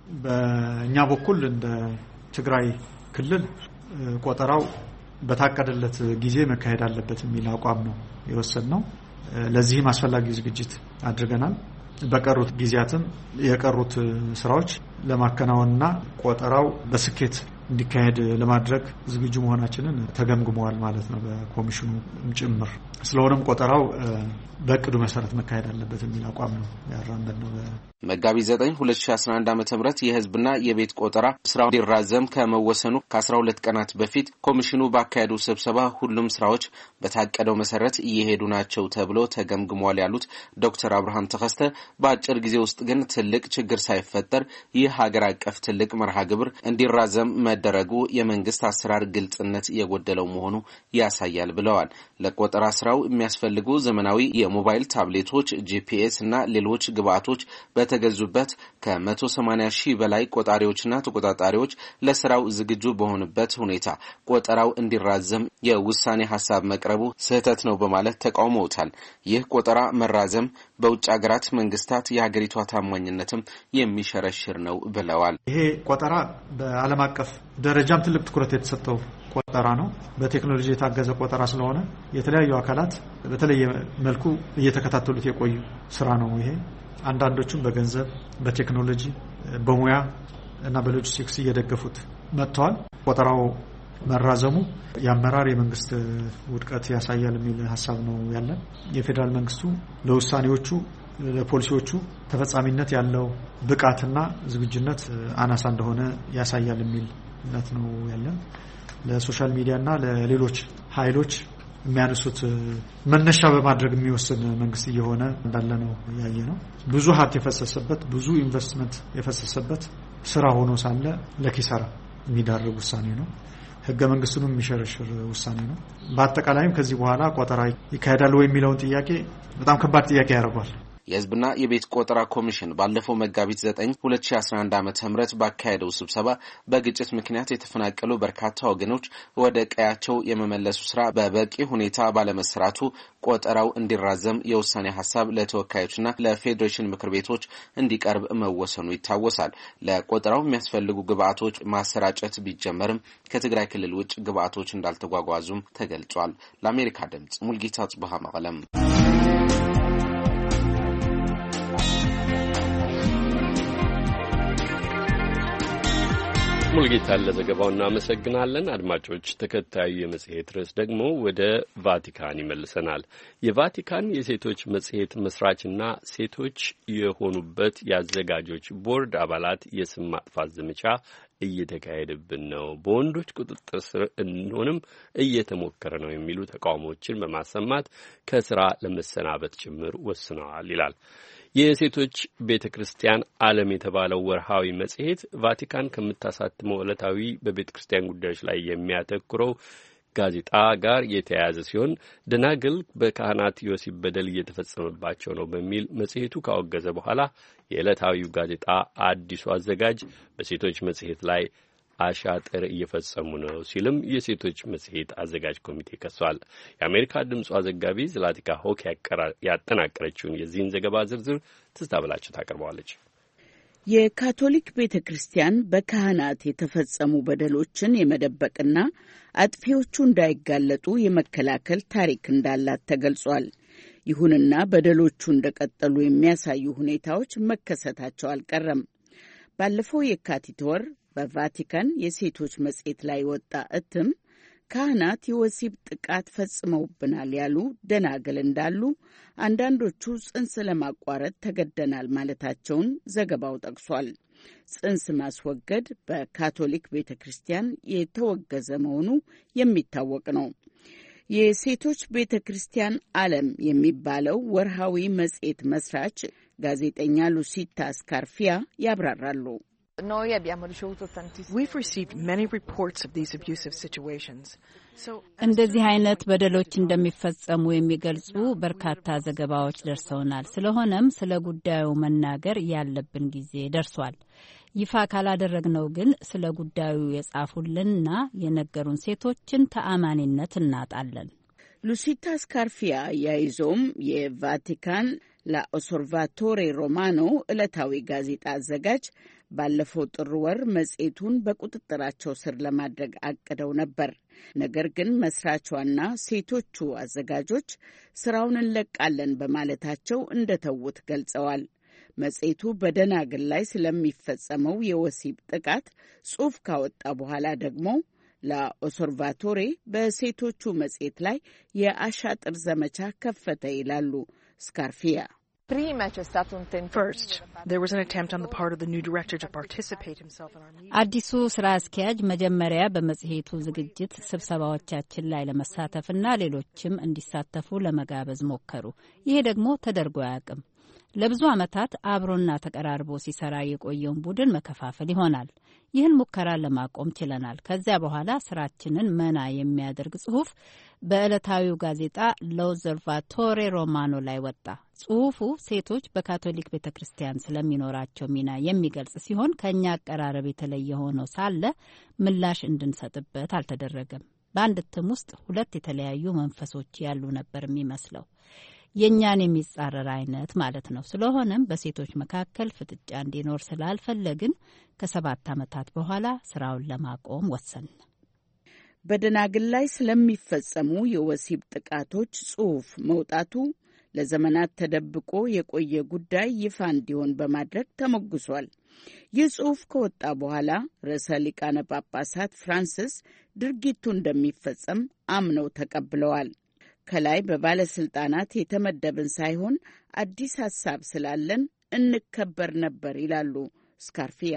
በእኛ በኩል እንደ ትግራይ ክልል ቆጠራው በታቀደለት ጊዜ መካሄድ አለበት የሚል አቋም ነው የወሰንነው። ለዚህም አስፈላጊ ዝግጅት አድርገናል። በቀሩት ጊዜያትም የቀሩት ስራዎች ለማከናወንና ቆጠራው በስኬት እንዲካሄድ ለማድረግ ዝግጁ መሆናችንን ተገምግመዋል ማለት ነው በኮሚሽኑ ጭምር። ስለሆነም ቆጠራው በእቅዱ መሰረት መካሄድ አለበት የሚል አቋም ነው ያራመድነው። መጋቢት ዘጠኝ ሁለት ሺህ አስራ አንድ ዓመተ ምህረት የህዝብና የቤት ቆጠራ ስራው እንዲራዘም ከመወሰኑ ከአስራ ሁለት ቀናት በፊት ኮሚሽኑ ባካሄዱ ስብሰባ ሁሉም ስራዎች በታቀደው መሰረት እየሄዱ ናቸው ተብሎ ተገምግሟል ያሉት ዶክተር አብርሃም ተከስተ በአጭር ጊዜ ውስጥ ግን ትልቅ ችግር ሳይፈጠር ይህ ሀገር አቀፍ ትልቅ መርሃ ግብር እንዲራዘም መደረጉ የመንግስት አሰራር ግልጽነት የጎደለው መሆኑ ያሳያል ብለዋል። ለቆጠራ ስራው የሚያስፈልጉ ዘመናዊ የሞባይል ታብሌቶች፣ ጂፒኤስ እና ሌሎች ግብአቶች በተገዙበት ከመቶ ሰማንያ ሺህ በላይ ቆጣሪዎችና ተቆጣጣሪዎች ለስራው ዝግጁ በሆኑበት ሁኔታ ቆጠራው እንዲራዘም የውሳኔ ሐሳብ መቅረቡ ስህተት ነው በማለት ተቃውመውታል። ይህ ቆጠራ መራዘም በውጭ ሀገራት መንግስታት የሀገሪቷ ታማኝነትም የሚሸረሽር ነው ብለዋል። ይሄ ቆጠራ በዓለም አቀፍ ደረጃም ትልቅ ትኩረት የተሰጠው ቆጠራ ነው። በቴክኖሎጂ የታገዘ ቆጠራ ስለሆነ የተለያዩ አካላት በተለየ መልኩ እየተከታተሉት የቆዩ ስራ ነው። ይሄ አንዳንዶቹም በገንዘብ፣ በቴክኖሎጂ፣ በሙያ እና በሎጂስቲክስ እየደገፉት መጥተዋል። ቆጠራው መራዘሙ የአመራር የመንግስት ውድቀት ያሳያል የሚል ሐሳብ ነው ያለን። የፌዴራል መንግስቱ ለውሳኔዎቹ ለፖሊሲዎቹ ተፈጻሚነት ያለው ብቃትና ዝግጁነት አናሳ እንደሆነ ያሳያል የሚል እምነት ነው ያለን። ለሶሻል ሚዲያና ለሌሎች ኃይሎች የሚያነሱት መነሻ በማድረግ የሚወስን መንግስት እየሆነ እንዳለ ነው ያየ ነው። ብዙ ሀብት የፈሰሰበት ብዙ ኢንቨስትመንት የፈሰሰበት ስራ ሆኖ ሳለ ለኪሳራ የሚዳርግ ውሳኔ ነው። ህገ መንግስቱንም የሚሸረሽር ውሳኔ ነው። በአጠቃላይም ከዚህ በኋላ ቆጠራ ይካሄዳል ወይ የሚለውን ጥያቄ በጣም ከባድ ጥያቄ ያደርጋል። የህዝብና የቤት ቆጠራ ኮሚሽን ባለፈው መጋቢት ዘጠኝ ሁለት ሺህ አስራ አንድ ዓመተ ምህረት ባካሄደው ስብሰባ በግጭት ምክንያት የተፈናቀሉ በርካታ ወገኖች ወደ ቀያቸው የመመለሱ ስራ በበቂ ሁኔታ ባለመሰራቱ ቆጠራው እንዲራዘም የውሳኔ ሐሳብ ለተወካዮችና ለፌዴሬሽን ምክር ቤቶች እንዲቀርብ መወሰኑ ይታወሳል። ለቆጠራው የሚያስፈልጉ ግብአቶች ማሰራጨት ቢጀመርም ከትግራይ ክልል ውጭ ግብአቶች እንዳልተጓጓዙም ተገልጿል። ለአሜሪካ ድምጽ ሙልጌታ ጽብሃ መቀለም። ሙልጌታ ለዘገባው እናመሰግናለን። አድማጮች፣ ተከታዩ የመጽሔት ርዕስ ደግሞ ወደ ቫቲካን ይመልሰናል። የቫቲካን የሴቶች መጽሔት መስራችና ሴቶች የሆኑበት የአዘጋጆች ቦርድ አባላት የስም ማጥፋት ዘመቻ እየተካሄደብን ነው፣ በወንዶች ቁጥጥር ስር እንሆንም እየተሞከረ ነው የሚሉ ተቃውሞዎችን በማሰማት ከስራ ለመሰናበት ጭምር ወስነዋል ይላል። የሴቶች ቤተ ክርስቲያን ዓለም የተባለው ወርሃዊ መጽሔት ቫቲካን ከምታሳትመው ዕለታዊ በቤተ ክርስቲያን ጉዳዮች ላይ የሚያተኩረው ጋዜጣ ጋር የተያያዘ ሲሆን ደናግል በካህናት የወሲብ በደል እየተፈጸመባቸው ነው በሚል መጽሔቱ ካወገዘ በኋላ የዕለታዊው ጋዜጣ አዲሱ አዘጋጅ በሴቶች መጽሔት ላይ አሻጥር እየፈጸሙ ነው ሲልም የሴቶች መጽሔት አዘጋጅ ኮሚቴ ከሷል። የአሜሪካ ድምጿ ዘጋቢ ዝላቲካ ሆክ ያጠናቀረችውን የዚህን ዘገባ ዝርዝር ትዝታ ብላችሁ ታቀርበዋለች። የካቶሊክ ቤተ ክርስቲያን በካህናት የተፈጸሙ በደሎችን የመደበቅና አጥፊዎቹ እንዳይጋለጡ የመከላከል ታሪክ እንዳላት ተገልጿል። ይሁንና በደሎቹ እንደቀጠሉ የሚያሳዩ ሁኔታዎች መከሰታቸው አልቀረም። ባለፈው የካቲት ወር በቫቲካን የሴቶች መጽሔት ላይ ወጣ እትም ካህናት የወሲብ ጥቃት ፈጽመውብናል ያሉ ደናግል እንዳሉ፣ አንዳንዶቹ ጽንስ ለማቋረጥ ተገደናል ማለታቸውን ዘገባው ጠቅሷል። ጽንስ ማስወገድ በካቶሊክ ቤተ ክርስቲያን የተወገዘ መሆኑ የሚታወቅ ነው። የሴቶች ቤተ ክርስቲያን ዓለም የሚባለው ወርሃዊ መጽሔት መስራች ጋዜጠኛ ሉሲታ ስካርፊያ ያብራራሉ። እንደዚህ አይነት በደሎች እንደሚፈጸሙ የሚገልጹ በርካታ ዘገባዎች ደርሰውናል። ስለሆነም ስለ ጉዳዩ መናገር ያለብን ጊዜ ደርሷል። ይፋ ካላደረግነው ግን ስለ ጉዳዩ የጻፉልንና የነገሩን ሴቶችን ተአማኒነት እናጣለን። ሉሲታ ስካርፊያ ያይዞም የቫቲካን ላኦሰርቫቶሬ ሮማኖ ዕለታዊ ጋዜጣ አዘጋጅ ባለፈው ጥር ወር መጽሔቱን በቁጥጥራቸው ስር ለማድረግ አቅደው ነበር። ነገር ግን መስራቿና ሴቶቹ አዘጋጆች ስራውን እንለቃለን በማለታቸው እንደተዉት ገልጸዋል። መጽሔቱ በደናግል ላይ ስለሚፈጸመው የወሲብ ጥቃት ጽሑፍ ካወጣ በኋላ ደግሞ ላኦሰርቫቶሬ በሴቶቹ መጽሔት ላይ የአሻጥር ዘመቻ ከፈተ ይላሉ ስካርፊያ። አዲሱ ስራ አስኪያጅ መጀመሪያ በመጽሔቱ ዝግጅት ስብሰባዎቻችን ላይ ለመሳተፍና ሌሎችም እንዲሳተፉ ለመጋበዝ ሞከሩ። ይሄ ደግሞ ተደርጎ አያውቅም። ለብዙ ዓመታት አብሮና ተቀራርቦ ሲሰራ የቆየውን ቡድን መከፋፈል ይሆናል። ይህን ሙከራ ለማቆም ችለናል። ከዚያ በኋላ ስራችንን መና የሚያደርግ ጽሑፍ በዕለታዊው ጋዜጣ ሎዘርቫቶሬ ሮማኖ ላይ ወጣ። ጽሑፉ ሴቶች በካቶሊክ ቤተ ክርስቲያን ስለሚኖራቸው ሚና የሚገልጽ ሲሆን ከእኛ አቀራረብ የተለየ ሆኖ ሳለ ምላሽ እንድንሰጥበት አልተደረገም። በአንድ እትም ውስጥ ሁለት የተለያዩ መንፈሶች ያሉ ነበር የሚመስለው፣ የእኛን የሚጻረር አይነት ማለት ነው። ስለሆነም በሴቶች መካከል ፍጥጫ እንዲኖር ስላልፈለግን ከሰባት ዓመታት በኋላ ስራውን ለማቆም ወሰን። በደናግል ላይ ስለሚፈጸሙ የወሲብ ጥቃቶች ጽሑፍ መውጣቱ ለዘመናት ተደብቆ የቆየ ጉዳይ ይፋ እንዲሆን በማድረግ ተሞግሷል። ይህ ጽሑፍ ከወጣ በኋላ ርዕሰ ሊቃነ ጳጳሳት ፍራንሲስ ድርጊቱ እንደሚፈጸም አምነው ተቀብለዋል። ከላይ በባለስልጣናት የተመደብን ሳይሆን አዲስ ሀሳብ ስላለን እንከበር ነበር ይላሉ ስካርፊያ።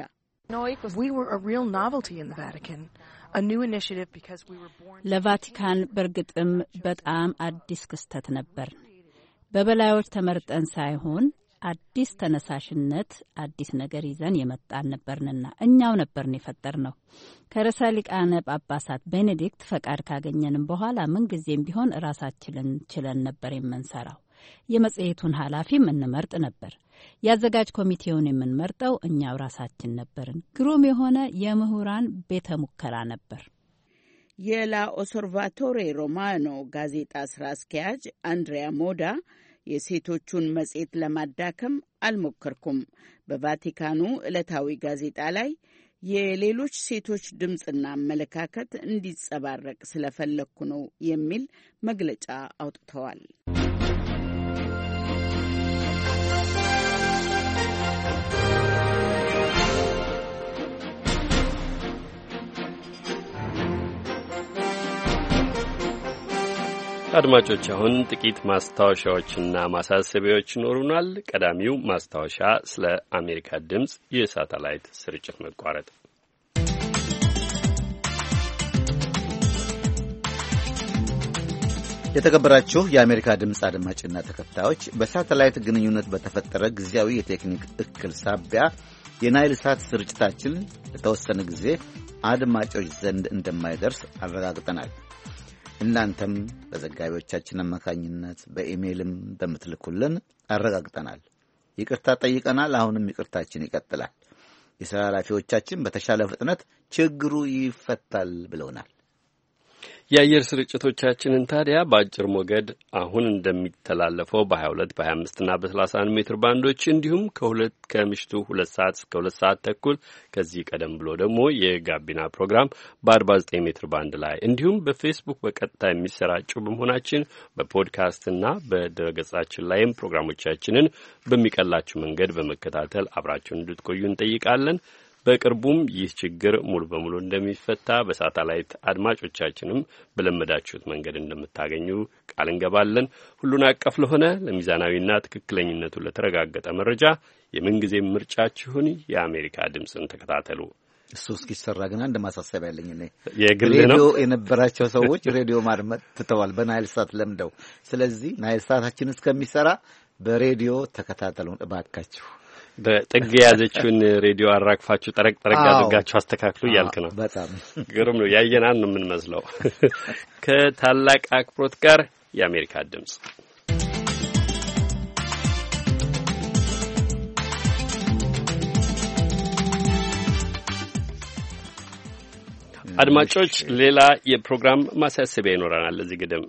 We were a real novelty in the Vatican. A new initiative because we were born ለቫቲካን በርግጥም በጣም አዲስ ክስተት ነበር። በበላዮች ተመርጠን ሳይሆን አዲስ ተነሳሽነት አዲስ ነገር ይዘን የመጣን ነበርንና እኛው ነበርን የፈጠርነው። ከርዕሰ ሊቃነ ጳጳሳት ቤኔዲክት ፈቃድ ካገኘንም በኋላ ምን ጊዜም ቢሆን ራሳችንን ችለን ነበር የምንሰራው። የመጽሔቱን ኃላፊም እንመርጥ ነበር። ያዘጋጅ ኮሚቴውን የምንመርጠው እኛው ራሳችን ነበርን። ግሩም የሆነ የምሁራን ቤተ ሙከራ ነበር። የላ ኦሰርቫቶሬ ሮማኖ ጋዜጣ ስራ አስኪያጅ አንድሪያ ሞዳ የሴቶቹን መጽሔት ለማዳከም አልሞከርኩም፣ በቫቲካኑ ዕለታዊ ጋዜጣ ላይ የሌሎች ሴቶች ድምፅና አመለካከት እንዲጸባረቅ ስለፈለኩ ነው የሚል መግለጫ አውጥተዋል። አድማጮች አሁን ጥቂት ማስታወሻዎችና ማሳሰቢያዎች ይኖሩናል። ቀዳሚው ማስታወሻ ስለ አሜሪካ ድምጽ የሳተላይት ስርጭት መቋረጥ። የተከበራችሁ የአሜሪካ ድምጽ አድማጭና ተከታዮች በሳተላይት ግንኙነት በተፈጠረ ጊዜያዊ የቴክኒክ እክል ሳቢያ የናይል ሳት ስርጭታችን ለተወሰነ ጊዜ አድማጮች ዘንድ እንደማይደርስ አረጋግጠናል። እናንተም በዘጋቢዎቻችን አማካኝነት በኢሜይልም በምትልኩልን አረጋግጠናል። ይቅርታ ጠይቀናል። አሁንም ይቅርታችን ይቀጥላል። የሥራ ኃላፊዎቻችን በተሻለ ፍጥነት ችግሩ ይፈታል ብለውናል። የአየር ስርጭቶቻችንን ታዲያ በአጭር ሞገድ አሁን እንደሚተላለፈው በሀያ ሁለት በሀያ አምስት እና በሰላሳ አንድ ሜትር ባንዶች እንዲሁም ከሁለት ከምሽቱ ሁለት ሰዓት እስከ ሁለት ሰዓት ተኩል ከዚህ ቀደም ብሎ ደግሞ የጋቢና ፕሮግራም በአርባ ዘጠኝ ሜትር ባንድ ላይ እንዲሁም በፌስቡክ በቀጥታ የሚሰራጩ በመሆናችን በፖድካስትና በድረገጻችን ላይም ፕሮግራሞቻችንን በሚቀላችሁ መንገድ በመከታተል አብራችሁን እንድትቆዩ እንጠይቃለን። በቅርቡም ይህ ችግር ሙሉ በሙሉ እንደሚፈታ በሳተላይት አድማጮቻችንም በለመዳችሁት መንገድ እንደምታገኙ ቃል እንገባለን። ሁሉን አቀፍ ለሆነ ለሚዛናዊና ትክክለኝነቱ ለተረጋገጠ መረጃ የምንጊዜም ምርጫችሁን የአሜሪካ ድምፅን ተከታተሉ። እሱ እስኪሰራ ግን አንድ ማሳሰቢያ ያለኝ እኔ የግል ነው። ሬዲዮ የነበራቸው ሰዎች ሬዲዮ ማድመጥ ትተዋል፣ በናይል ሳት ለምደው። ስለዚህ ናይል ሳታችን እስከሚሰራ በሬዲዮ ተከታተሉን እባካችሁ። በጥግ የያዘችውን ሬዲዮ አራግፋችሁ ጠረቅ ጠረቅ አድርጋችሁ አስተካክሉ እያልክ ነው። በጣም ግሩም ነው። ያየናን ነው የምንመስለው። ከታላቅ አክብሮት ጋር የአሜሪካ ድምጽ አድማጮች፣ ሌላ የፕሮግራም ማሳሰቢያ ይኖረናል እዚህ ግድም።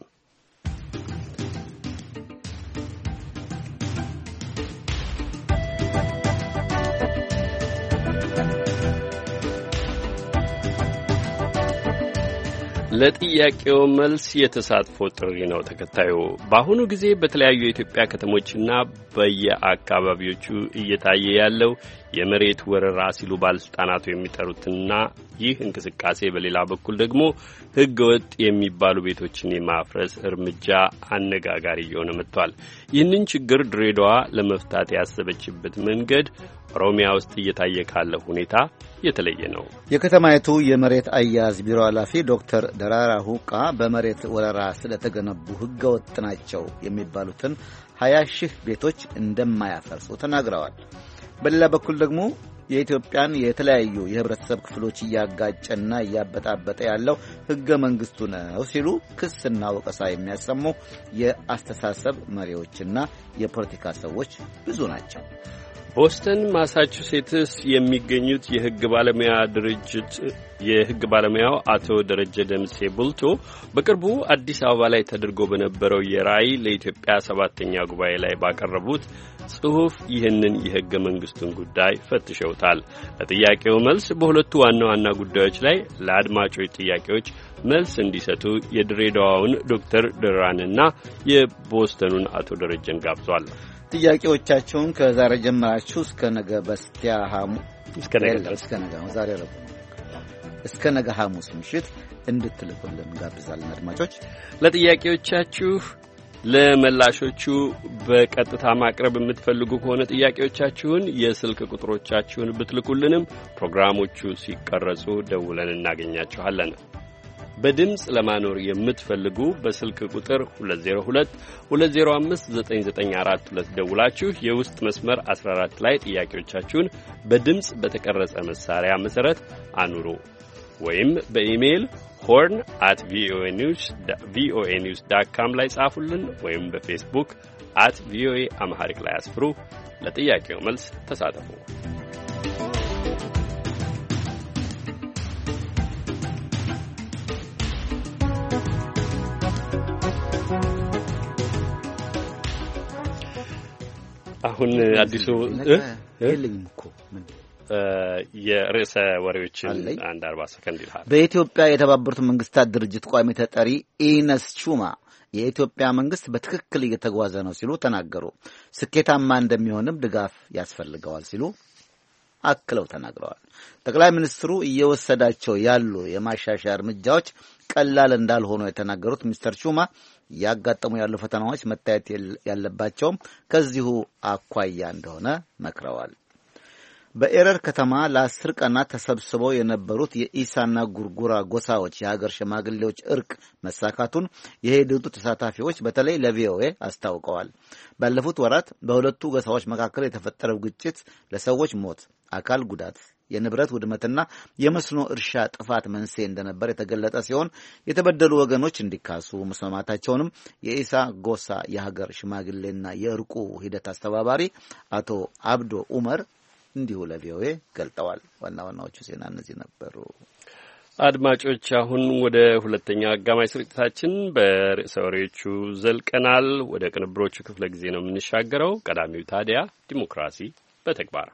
ለጥያቄው መልስ የተሳትፎ ጥሪ ነው ተከታዩ። በአሁኑ ጊዜ በተለያዩ የኢትዮጵያ ከተሞችና በየአካባቢዎቹ እየታየ ያለው የመሬት ወረራ ሲሉ ባለስልጣናቱ የሚጠሩትና ይህ እንቅስቃሴ በሌላ በኩል ደግሞ ሕገ ወጥ የሚባሉ ቤቶችን የማፍረስ እርምጃ አነጋጋሪ እየሆነ መጥቷል። ይህንን ችግር ድሬዳዋ ለመፍታት ያሰበችበት መንገድ ኦሮሚያ ውስጥ እየታየ ካለው ሁኔታ የተለየ ነው። የከተማይቱ የመሬት አያያዝ ቢሮ ኃላፊ ዶክተር ደራራ ሁቃ በመሬት ወረራ ስለተገነቡ ሕገ ወጥ ናቸው የሚባሉትን ሀያ ሺህ ቤቶች እንደማያፈርሱ ተናግረዋል። በሌላ በኩል ደግሞ የኢትዮጵያን የተለያዩ የህብረተሰብ ክፍሎች እያጋጨና እያበጣበጠ ያለው ሕገ መንግስቱ ነው ሲሉ ክስና ወቀሳ የሚያሰሙ የአስተሳሰብ መሪዎችና የፖለቲካ ሰዎች ብዙ ናቸው። ቦስተን ማሳቹሴትስ የሚገኙት የሕግ ባለሙያ ድርጅት የሕግ ባለሙያው አቶ ደረጀ ደምሴ ቡልቶ በቅርቡ አዲስ አበባ ላይ ተደርጎ በነበረው የራዕይ ለኢትዮጵያ ሰባተኛ ጉባኤ ላይ ባቀረቡት ጽሑፍ ይህንን የሕገ መንግስቱን ጉዳይ ፈትሸውታል። ለጥያቄው መልስ በሁለቱ ዋና ዋና ጉዳዮች ላይ ለአድማጮች ጥያቄዎች መልስ እንዲሰጡ የድሬዳዋውን ዶክተር ደራንና የቦስተኑን አቶ ደረጀን ጋብዟል። ጥያቄዎቻቸውን ከዛሬ ጀምራችሁ እስከ ነገ በስቲያ ሐሙስ እስከ ነገ እስከ ነገ ዛሬ ረቡዕ እስከ ነገ ሐሙስ ምሽት እንድትልኩልን ጋብዛለን። አድማጮች ለጥያቄዎቻችሁ ለመላሾቹ በቀጥታ ማቅረብ የምትፈልጉ ከሆነ ጥያቄዎቻችሁን የስልክ ቁጥሮቻችሁን ብትልኩልንም ፕሮግራሞቹ ሲቀረጹ ደውለን እናገኛችኋለን። በድምፅ ለማኖር የምትፈልጉ በስልክ ቁጥር ሁለት ዜሮ ሁለት ሁለት ዜሮ አምስት ዘጠኝ ዘጠኝ አራት ሁለት ደውላችሁ የውስጥ መስመር አስራ አራት ላይ ጥያቄዎቻችሁን በድምፅ በተቀረጸ መሳሪያ መሰረት አኑሩ። ወይም በኢሜይል ሆርን አት ቪኦኤ ኒውስ ዳት ካም ላይ ጻፉልን። ወይም በፌስቡክ አት ቪኦኤ አምሃሪክ ላይ አስፍሩ። ለጥያቄው መልስ ተሳተፉ። አሁን አዲሱ የርዕሰ ወሬዎችን አንድ አርባ ሰከንድ ይልሃል። በኢትዮጵያ የተባበሩት መንግስታት ድርጅት ቋሚ ተጠሪ ኢነስ ቹማ የኢትዮጵያ መንግስት በትክክል እየተጓዘ ነው ሲሉ ተናገሩ። ስኬታማ እንደሚሆንም ድጋፍ ያስፈልገዋል ሲሉ አክለው ተናግረዋል። ጠቅላይ ሚኒስትሩ እየወሰዳቸው ያሉ የማሻሻያ እርምጃዎች ቀላል እንዳልሆኑ የተናገሩት ሚስተር ቹማ ያጋጠሙ ያሉ ፈተናዎች መታየት ያለባቸውም ከዚሁ አኳያ እንደሆነ መክረዋል። በኤረር ከተማ ለአስር ቀናት ተሰብስበው የነበሩት የኢሳና ጉርጉራ ጎሳዎች የሀገር ሽማግሌዎች እርቅ መሳካቱን የሄዱት ተሳታፊዎች በተለይ ለቪኦኤ አስታውቀዋል። ባለፉት ወራት በሁለቱ ጎሳዎች መካከል የተፈጠረው ግጭት ለሰዎች ሞት፣ አካል ጉዳት፣ የንብረት ውድመትና የመስኖ እርሻ ጥፋት መንስኤ እንደነበር የተገለጠ ሲሆን የተበደሉ ወገኖች እንዲካሱ መስማማታቸውንም የኢሳ ጎሳ የሀገር ሽማግሌና የእርቁ ሂደት አስተባባሪ አቶ አብዶ ኡመር እንዲሁ ለቪኦኤ ገልጠዋል። ዋና ዋናዎቹ ዜና እነዚህ ነበሩ። አድማጮች፣ አሁን ወደ ሁለተኛው አጋማሽ ስርጭታችን በርዕሰ ወሬዎቹ ዘልቀናል። ወደ ቅንብሮቹ ክፍለ ጊዜ ነው የምንሻገረው። ቀዳሚው ታዲያ ዲሞክራሲ በተግባር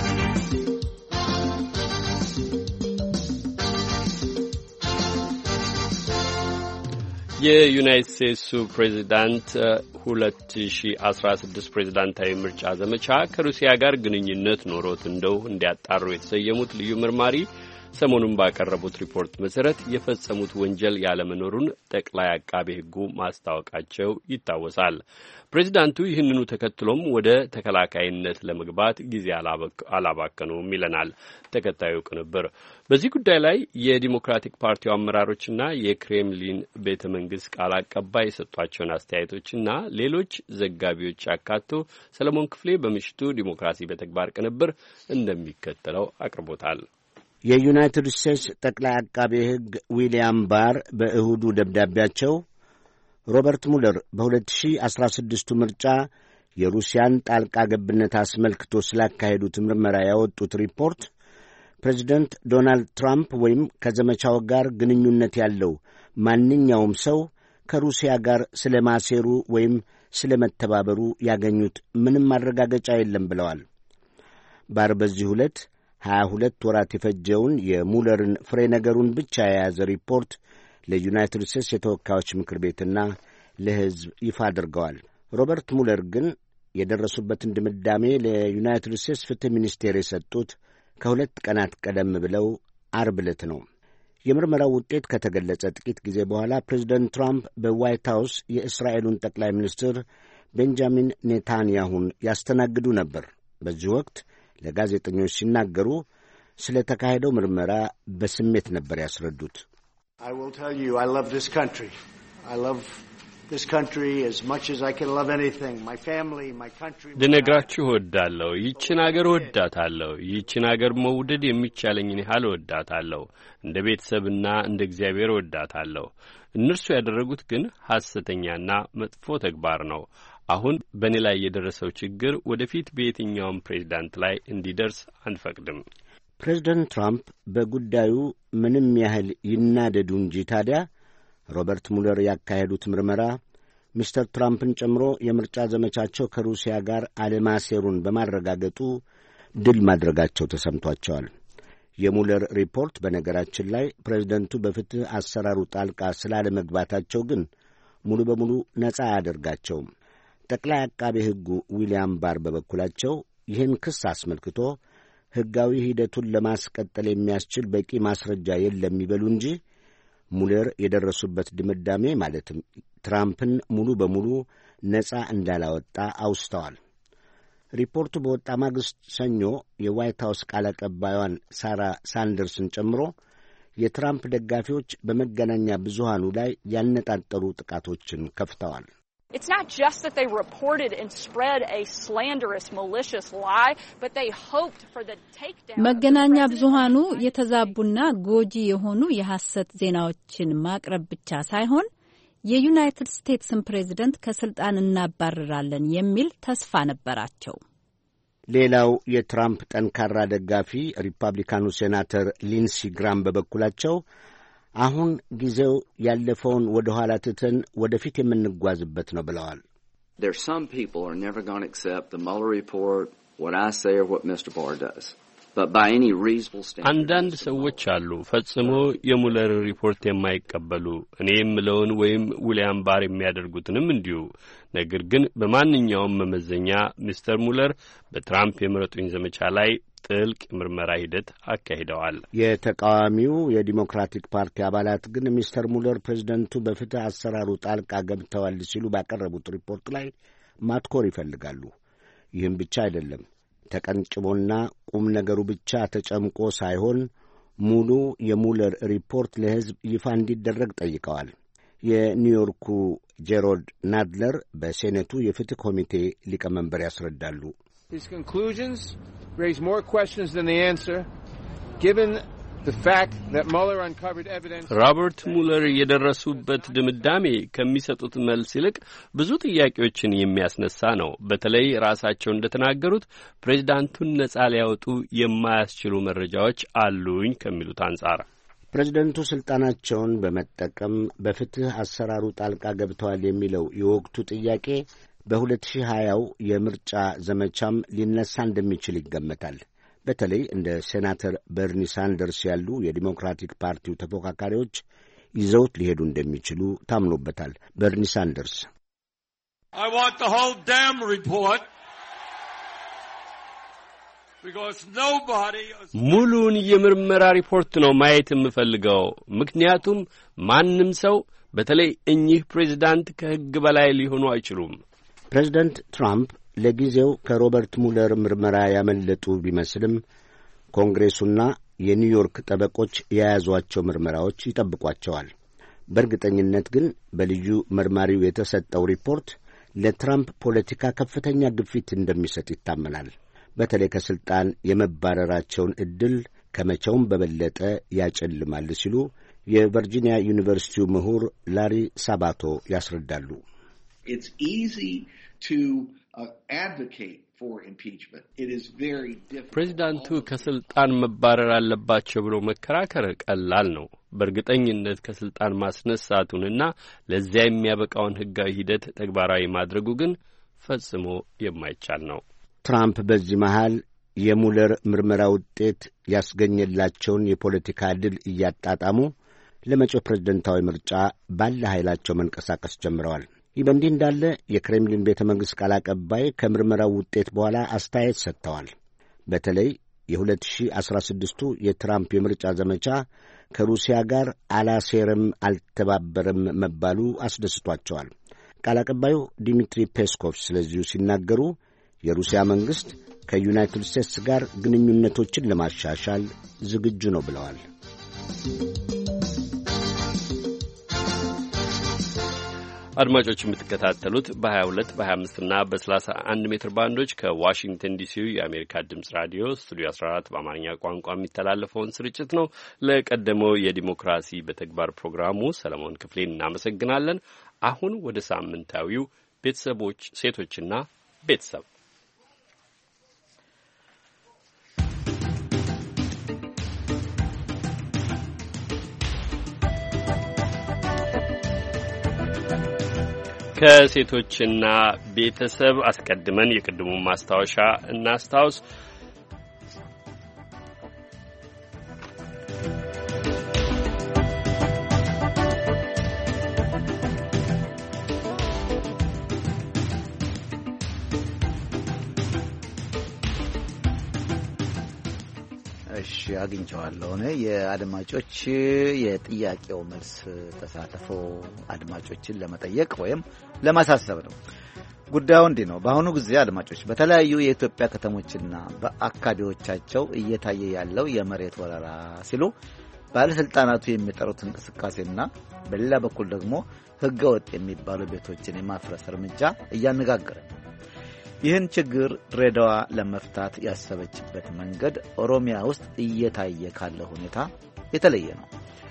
የዩናይትድ ስቴትሱ ፕሬዚዳንት ሁለት ሺ አስራ ስድስት ፕሬዚዳንታዊ ምርጫ ዘመቻ ከሩሲያ ጋር ግንኙነት ኖሮት እንደው እንዲያጣሩ የተሰየሙት ልዩ መርማሪ ሰሞኑን ባቀረቡት ሪፖርት መሰረት የፈጸሙት ወንጀል ያለመኖሩን ጠቅላይ አቃቤ ሕጉ ማስታወቃቸው ይታወሳል። ፕሬዚዳንቱ ይህንኑ ተከትሎም ወደ ተከላካይነት ለመግባት ጊዜ አላባከኑም ይለናል ተከታዩ ቅንብር። በዚህ ጉዳይ ላይ የዲሞክራቲክ ፓርቲው አመራሮችና የክሬምሊን ቤተ መንግስት ቃል አቀባይ የሰጧቸውን አስተያየቶችና ሌሎች ዘጋቢዎች አካቶ ሰለሞን ክፍሌ በምሽቱ ዲሞክራሲ በተግባር ቅንብር እንደሚከተለው አቅርቦታል። የዩናይትድ ስቴትስ ጠቅላይ አቃቤ ሕግ ዊልያም ባር በእሁዱ ደብዳቤያቸው ሮበርት ሙለር በሁለት ሺህ አስራ ስድስቱ ምርጫ የሩሲያን ጣልቃ ገብነት አስመልክቶ ስላካሄዱት ምርመራ ያወጡት ሪፖርት ፕሬዚደንት ዶናልድ ትራምፕ ወይም ከዘመቻው ጋር ግንኙነት ያለው ማንኛውም ሰው ከሩሲያ ጋር ስለ ማሴሩ ወይም ስለ መተባበሩ ያገኙት ምንም ማረጋገጫ የለም ብለዋል። ባር በዚህ ዕለት ሀያ ሁለት ወራት የፈጀውን የሙለርን ፍሬ ነገሩን ብቻ የያዘ ሪፖርት ለዩናይትድ ስቴትስ የተወካዮች ምክር ቤትና ለሕዝብ ይፋ አድርገዋል። ሮበርት ሙለር ግን የደረሱበትን ድምዳሜ ለዩናይትድ ስቴትስ ፍትሕ ሚኒስቴር የሰጡት ከሁለት ቀናት ቀደም ብለው አርብ ዕለት ነው። የምርመራው ውጤት ከተገለጸ ጥቂት ጊዜ በኋላ ፕሬዚደንት ትራምፕ በዋይት ሃውስ የእስራኤሉን ጠቅላይ ሚኒስትር ቤንጃሚን ኔታንያሁን ያስተናግዱ ነበር። በዚህ ወቅት ለጋዜጠኞች ሲናገሩ ስለ ተካሄደው ምርመራ በስሜት ነበር ያስረዱት። ልነግራችሁ እወዳለሁ። ይህችን አገር እወዳታለሁ። ይህችን አገር መውደድ የሚቻለኝን ያህል እወዳታለሁ። እንደ ቤተሰብና እንደ እግዚአብሔር እወዳታለሁ። እነርሱ ያደረጉት ግን ሐሰተኛና መጥፎ ተግባር ነው። አሁን በእኔ ላይ የደረሰው ችግር ወደፊት በየትኛውም ፕሬዚዳንት ላይ እንዲደርስ አንፈቅድም። ፕሬዚደንት ትራምፕ በጉዳዩ ምንም ያህል ይናደዱ እንጂ ታዲያ ሮበርት ሙለር ያካሄዱት ምርመራ ሚስተር ትራምፕን ጨምሮ የምርጫ ዘመቻቸው ከሩሲያ ጋር አለማሴሩን በማረጋገጡ ድል ማድረጋቸው ተሰምቷቸዋል። የሙለር ሪፖርት በነገራችን ላይ ፕሬዚደንቱ በፍትሕ አሰራሩ ጣልቃ ስላለመግባታቸው ግን ሙሉ በሙሉ ነጻ አያደርጋቸውም። ጠቅላይ አቃቤ ሕጉ ዊልያም ባር በበኩላቸው ይህን ክስ አስመልክቶ ሕጋዊ ሂደቱን ለማስቀጠል የሚያስችል በቂ ማስረጃ የለም ይበሉ እንጂ ሙለር የደረሱበት ድምዳሜ ማለትም ትራምፕን ሙሉ በሙሉ ነጻ እንዳላወጣ አውስተዋል። ሪፖርቱ በወጣ ማግስት ሰኞ የዋይት ሃውስ ቃል አቀባዩን ሳራ ሳንደርስን ጨምሮ የትራምፕ ደጋፊዎች በመገናኛ ብዙሃኑ ላይ ያነጣጠሩ ጥቃቶችን ከፍተዋል። It's not just that they reported and spread a slanderous, malicious lie, but they hoped for the takedown. መገናኛ ብዙሃኑ የተዛቡና ጎጂ የሆኑ የሐሰት ዜናዎችን ማቅረብ ብቻ ሳይሆን የዩናይትድ ስቴትስን ፕሬዝደንት ከስልጣን እናባረራለን የሚል ተስፋ ነበራቸው። ሌላው የትራምፕ ጠንካራ ደጋፊ ሪፐብሊካኑ ሴናተር ሊንሲ ግራም በበኩላቸው አሁን ጊዜው ያለፈውን ወደ ኋላ ትተን ወደፊት የምንጓዝበት ነው ብለዋል። There's some people are never going to accept the Mueller report, what I say or what Mister Barr does. አንዳንድ ሰዎች አሉ ፈጽሞ የሙለር ሪፖርት የማይቀበሉ እኔ የምለውን ወይም ዊሊያም ባር የሚያደርጉትንም እንዲሁ። ነገር ግን በማንኛውም መመዘኛ ሚስተር ሙለር በትራምፕ የምረጡኝ ዘመቻ ላይ ጥልቅ ምርመራ ሂደት አካሂደዋል። የተቃዋሚው የዲሞክራቲክ ፓርቲ አባላት ግን ሚስተር ሙለር ፕሬዝደንቱ በፍትህ አሰራሩ ጣልቃ ገብተዋል ሲሉ ባቀረቡት ሪፖርት ላይ ማትኮር ይፈልጋሉ። ይህም ብቻ አይደለም፣ ተቀንጭቦና ቁም ነገሩ ብቻ ተጨምቆ ሳይሆን ሙሉ የሙለር ሪፖርት ለሕዝብ ይፋ እንዲደረግ ጠይቀዋል። የኒውዮርኩ ጄሮድ ናድለር በሴኔቱ የፍትህ ኮሚቴ ሊቀመንበር ያስረዳሉ። His conclusions raise more questions than they answer, given the fact that Mueller uncovered evidence. ሮበርት ሙለር የደረሱበት ድምዳሜ ከሚሰጡት መልስ ይልቅ ብዙ ጥያቄዎችን የሚያስነሳ ነው። በተለይ ራሳቸው እንደተናገሩት ፕሬዝዳንቱን ነጻ ሊያወጡ የማያስችሉ መረጃዎች አሉኝ ከሚሉት አንጻር ፕሬዝደንቱ ስልጣናቸውን በመጠቀም በፍትህ አሰራሩ ጣልቃ ገብተዋል የሚለው የወቅቱ ጥያቄ በሁለት ሺህ ሀያው የምርጫ ዘመቻም ሊነሳ እንደሚችል ይገመታል። በተለይ እንደ ሴናተር በርኒ ሳንደርስ ያሉ የዲሞክራቲክ ፓርቲው ተፎካካሪዎች ይዘውት ሊሄዱ እንደሚችሉ ታምኖበታል። በርኒ ሳንደርስ I want the whole damn report because nobody ሙሉን የምርመራ ሪፖርት ነው ማየት የምፈልገው። ምክንያቱም ማንም ሰው በተለይ እኚህ ፕሬዝዳንት ከሕግ በላይ ሊሆኑ አይችሉም። ፕሬዝደንት ትራምፕ ለጊዜው ከሮበርት ሙለር ምርመራ ያመለጡ ቢመስልም ኮንግሬሱና የኒውዮርክ ጠበቆች የያዟቸው ምርመራዎች ይጠብቋቸዋል። በእርግጠኝነት ግን በልዩ መርማሪው የተሰጠው ሪፖርት ለትራምፕ ፖለቲካ ከፍተኛ ግፊት እንደሚሰጥ ይታመናል። በተለይ ከሥልጣን የመባረራቸውን ዕድል ከመቼውም በበለጠ ያጨልማል ሲሉ የቨርጂኒያ ዩኒቨርሲቲው ምሁር ላሪ ሳባቶ ያስረዳሉ። It's easy to uh, advocate for impeachment. It is very difficult. ፕሬዝዳንቱ ከስልጣን መባረር አለባቸው ብሎ መከራከር ቀላል ነው። በእርግጠኝነት ከስልጣን ማስነሳቱንና ለዚያ የሚያበቃውን ሕጋዊ ሂደት ተግባራዊ ማድረጉ ግን ፈጽሞ የማይቻል ነው። ትራምፕ በዚህ መሃል የሙለር ምርመራ ውጤት ያስገኘላቸውን የፖለቲካ ድል እያጣጣሙ ለመጪው ፕሬዝደንታዊ ምርጫ ባለ ኃይላቸው መንቀሳቀስ ጀምረዋል። ይህ በእንዲህ እንዳለ የክሬምሊን ቤተ መንግሥት ቃል አቀባይ ከምርመራው ውጤት በኋላ አስተያየት ሰጥተዋል። በተለይ የሁለት ሺህ አስራ ስድስቱ የትራምፕ የምርጫ ዘመቻ ከሩሲያ ጋር አላሴርም አልተባበረም መባሉ አስደስቷቸዋል። ቃል አቀባዩ ዲሚትሪ ፔስኮቭ ስለዚሁ ሲናገሩ የሩሲያ መንግሥት ከዩናይትድ ስቴትስ ጋር ግንኙነቶችን ለማሻሻል ዝግጁ ነው ብለዋል። አድማጮች የምትከታተሉት በሀያ ሁለት በሀያ አምስት እና በሰላሳ አንድ ሜትር ባንዶች ከዋሽንግተን ዲሲው የአሜሪካ ድምጽ ራዲዮ ስቱዲዮ አስራ አራት በአማርኛ ቋንቋ የሚተላለፈውን ስርጭት ነው። ለቀደመው የዲሞክራሲ በተግባር ፕሮግራሙ ሰለሞን ክፍሌን እናመሰግናለን። አሁን ወደ ሳምንታዊው ቤተሰቦች ሴቶችና ቤተሰብ ከሴቶችና ቤተሰብ አስቀድመን የቅድሙን ማስታወሻ እናስታውስ። እሺ አግኝቻለሁ። እኔ የአድማጮች የጥያቄው መልስ ተሳትፎ አድማጮችን ለመጠየቅ ወይም ለማሳሰብ ነው። ጉዳዩ እንዲህ ነው። በአሁኑ ጊዜ አድማጮች በተለያዩ የኢትዮጵያ ከተሞችና በአካባቢዎቻቸው እየታየ ያለው የመሬት ወረራ ሲሉ ባለስልጣናቱ የሚጠሩት እንቅስቃሴና በሌላ በኩል ደግሞ ህገወጥ የሚባሉ ቤቶችን የማፍረስ እርምጃ እያነጋገረ ነው። ይህን ችግር ድሬዳዋ ለመፍታት ያሰበችበት መንገድ ኦሮሚያ ውስጥ እየታየ ካለ ሁኔታ የተለየ ነው።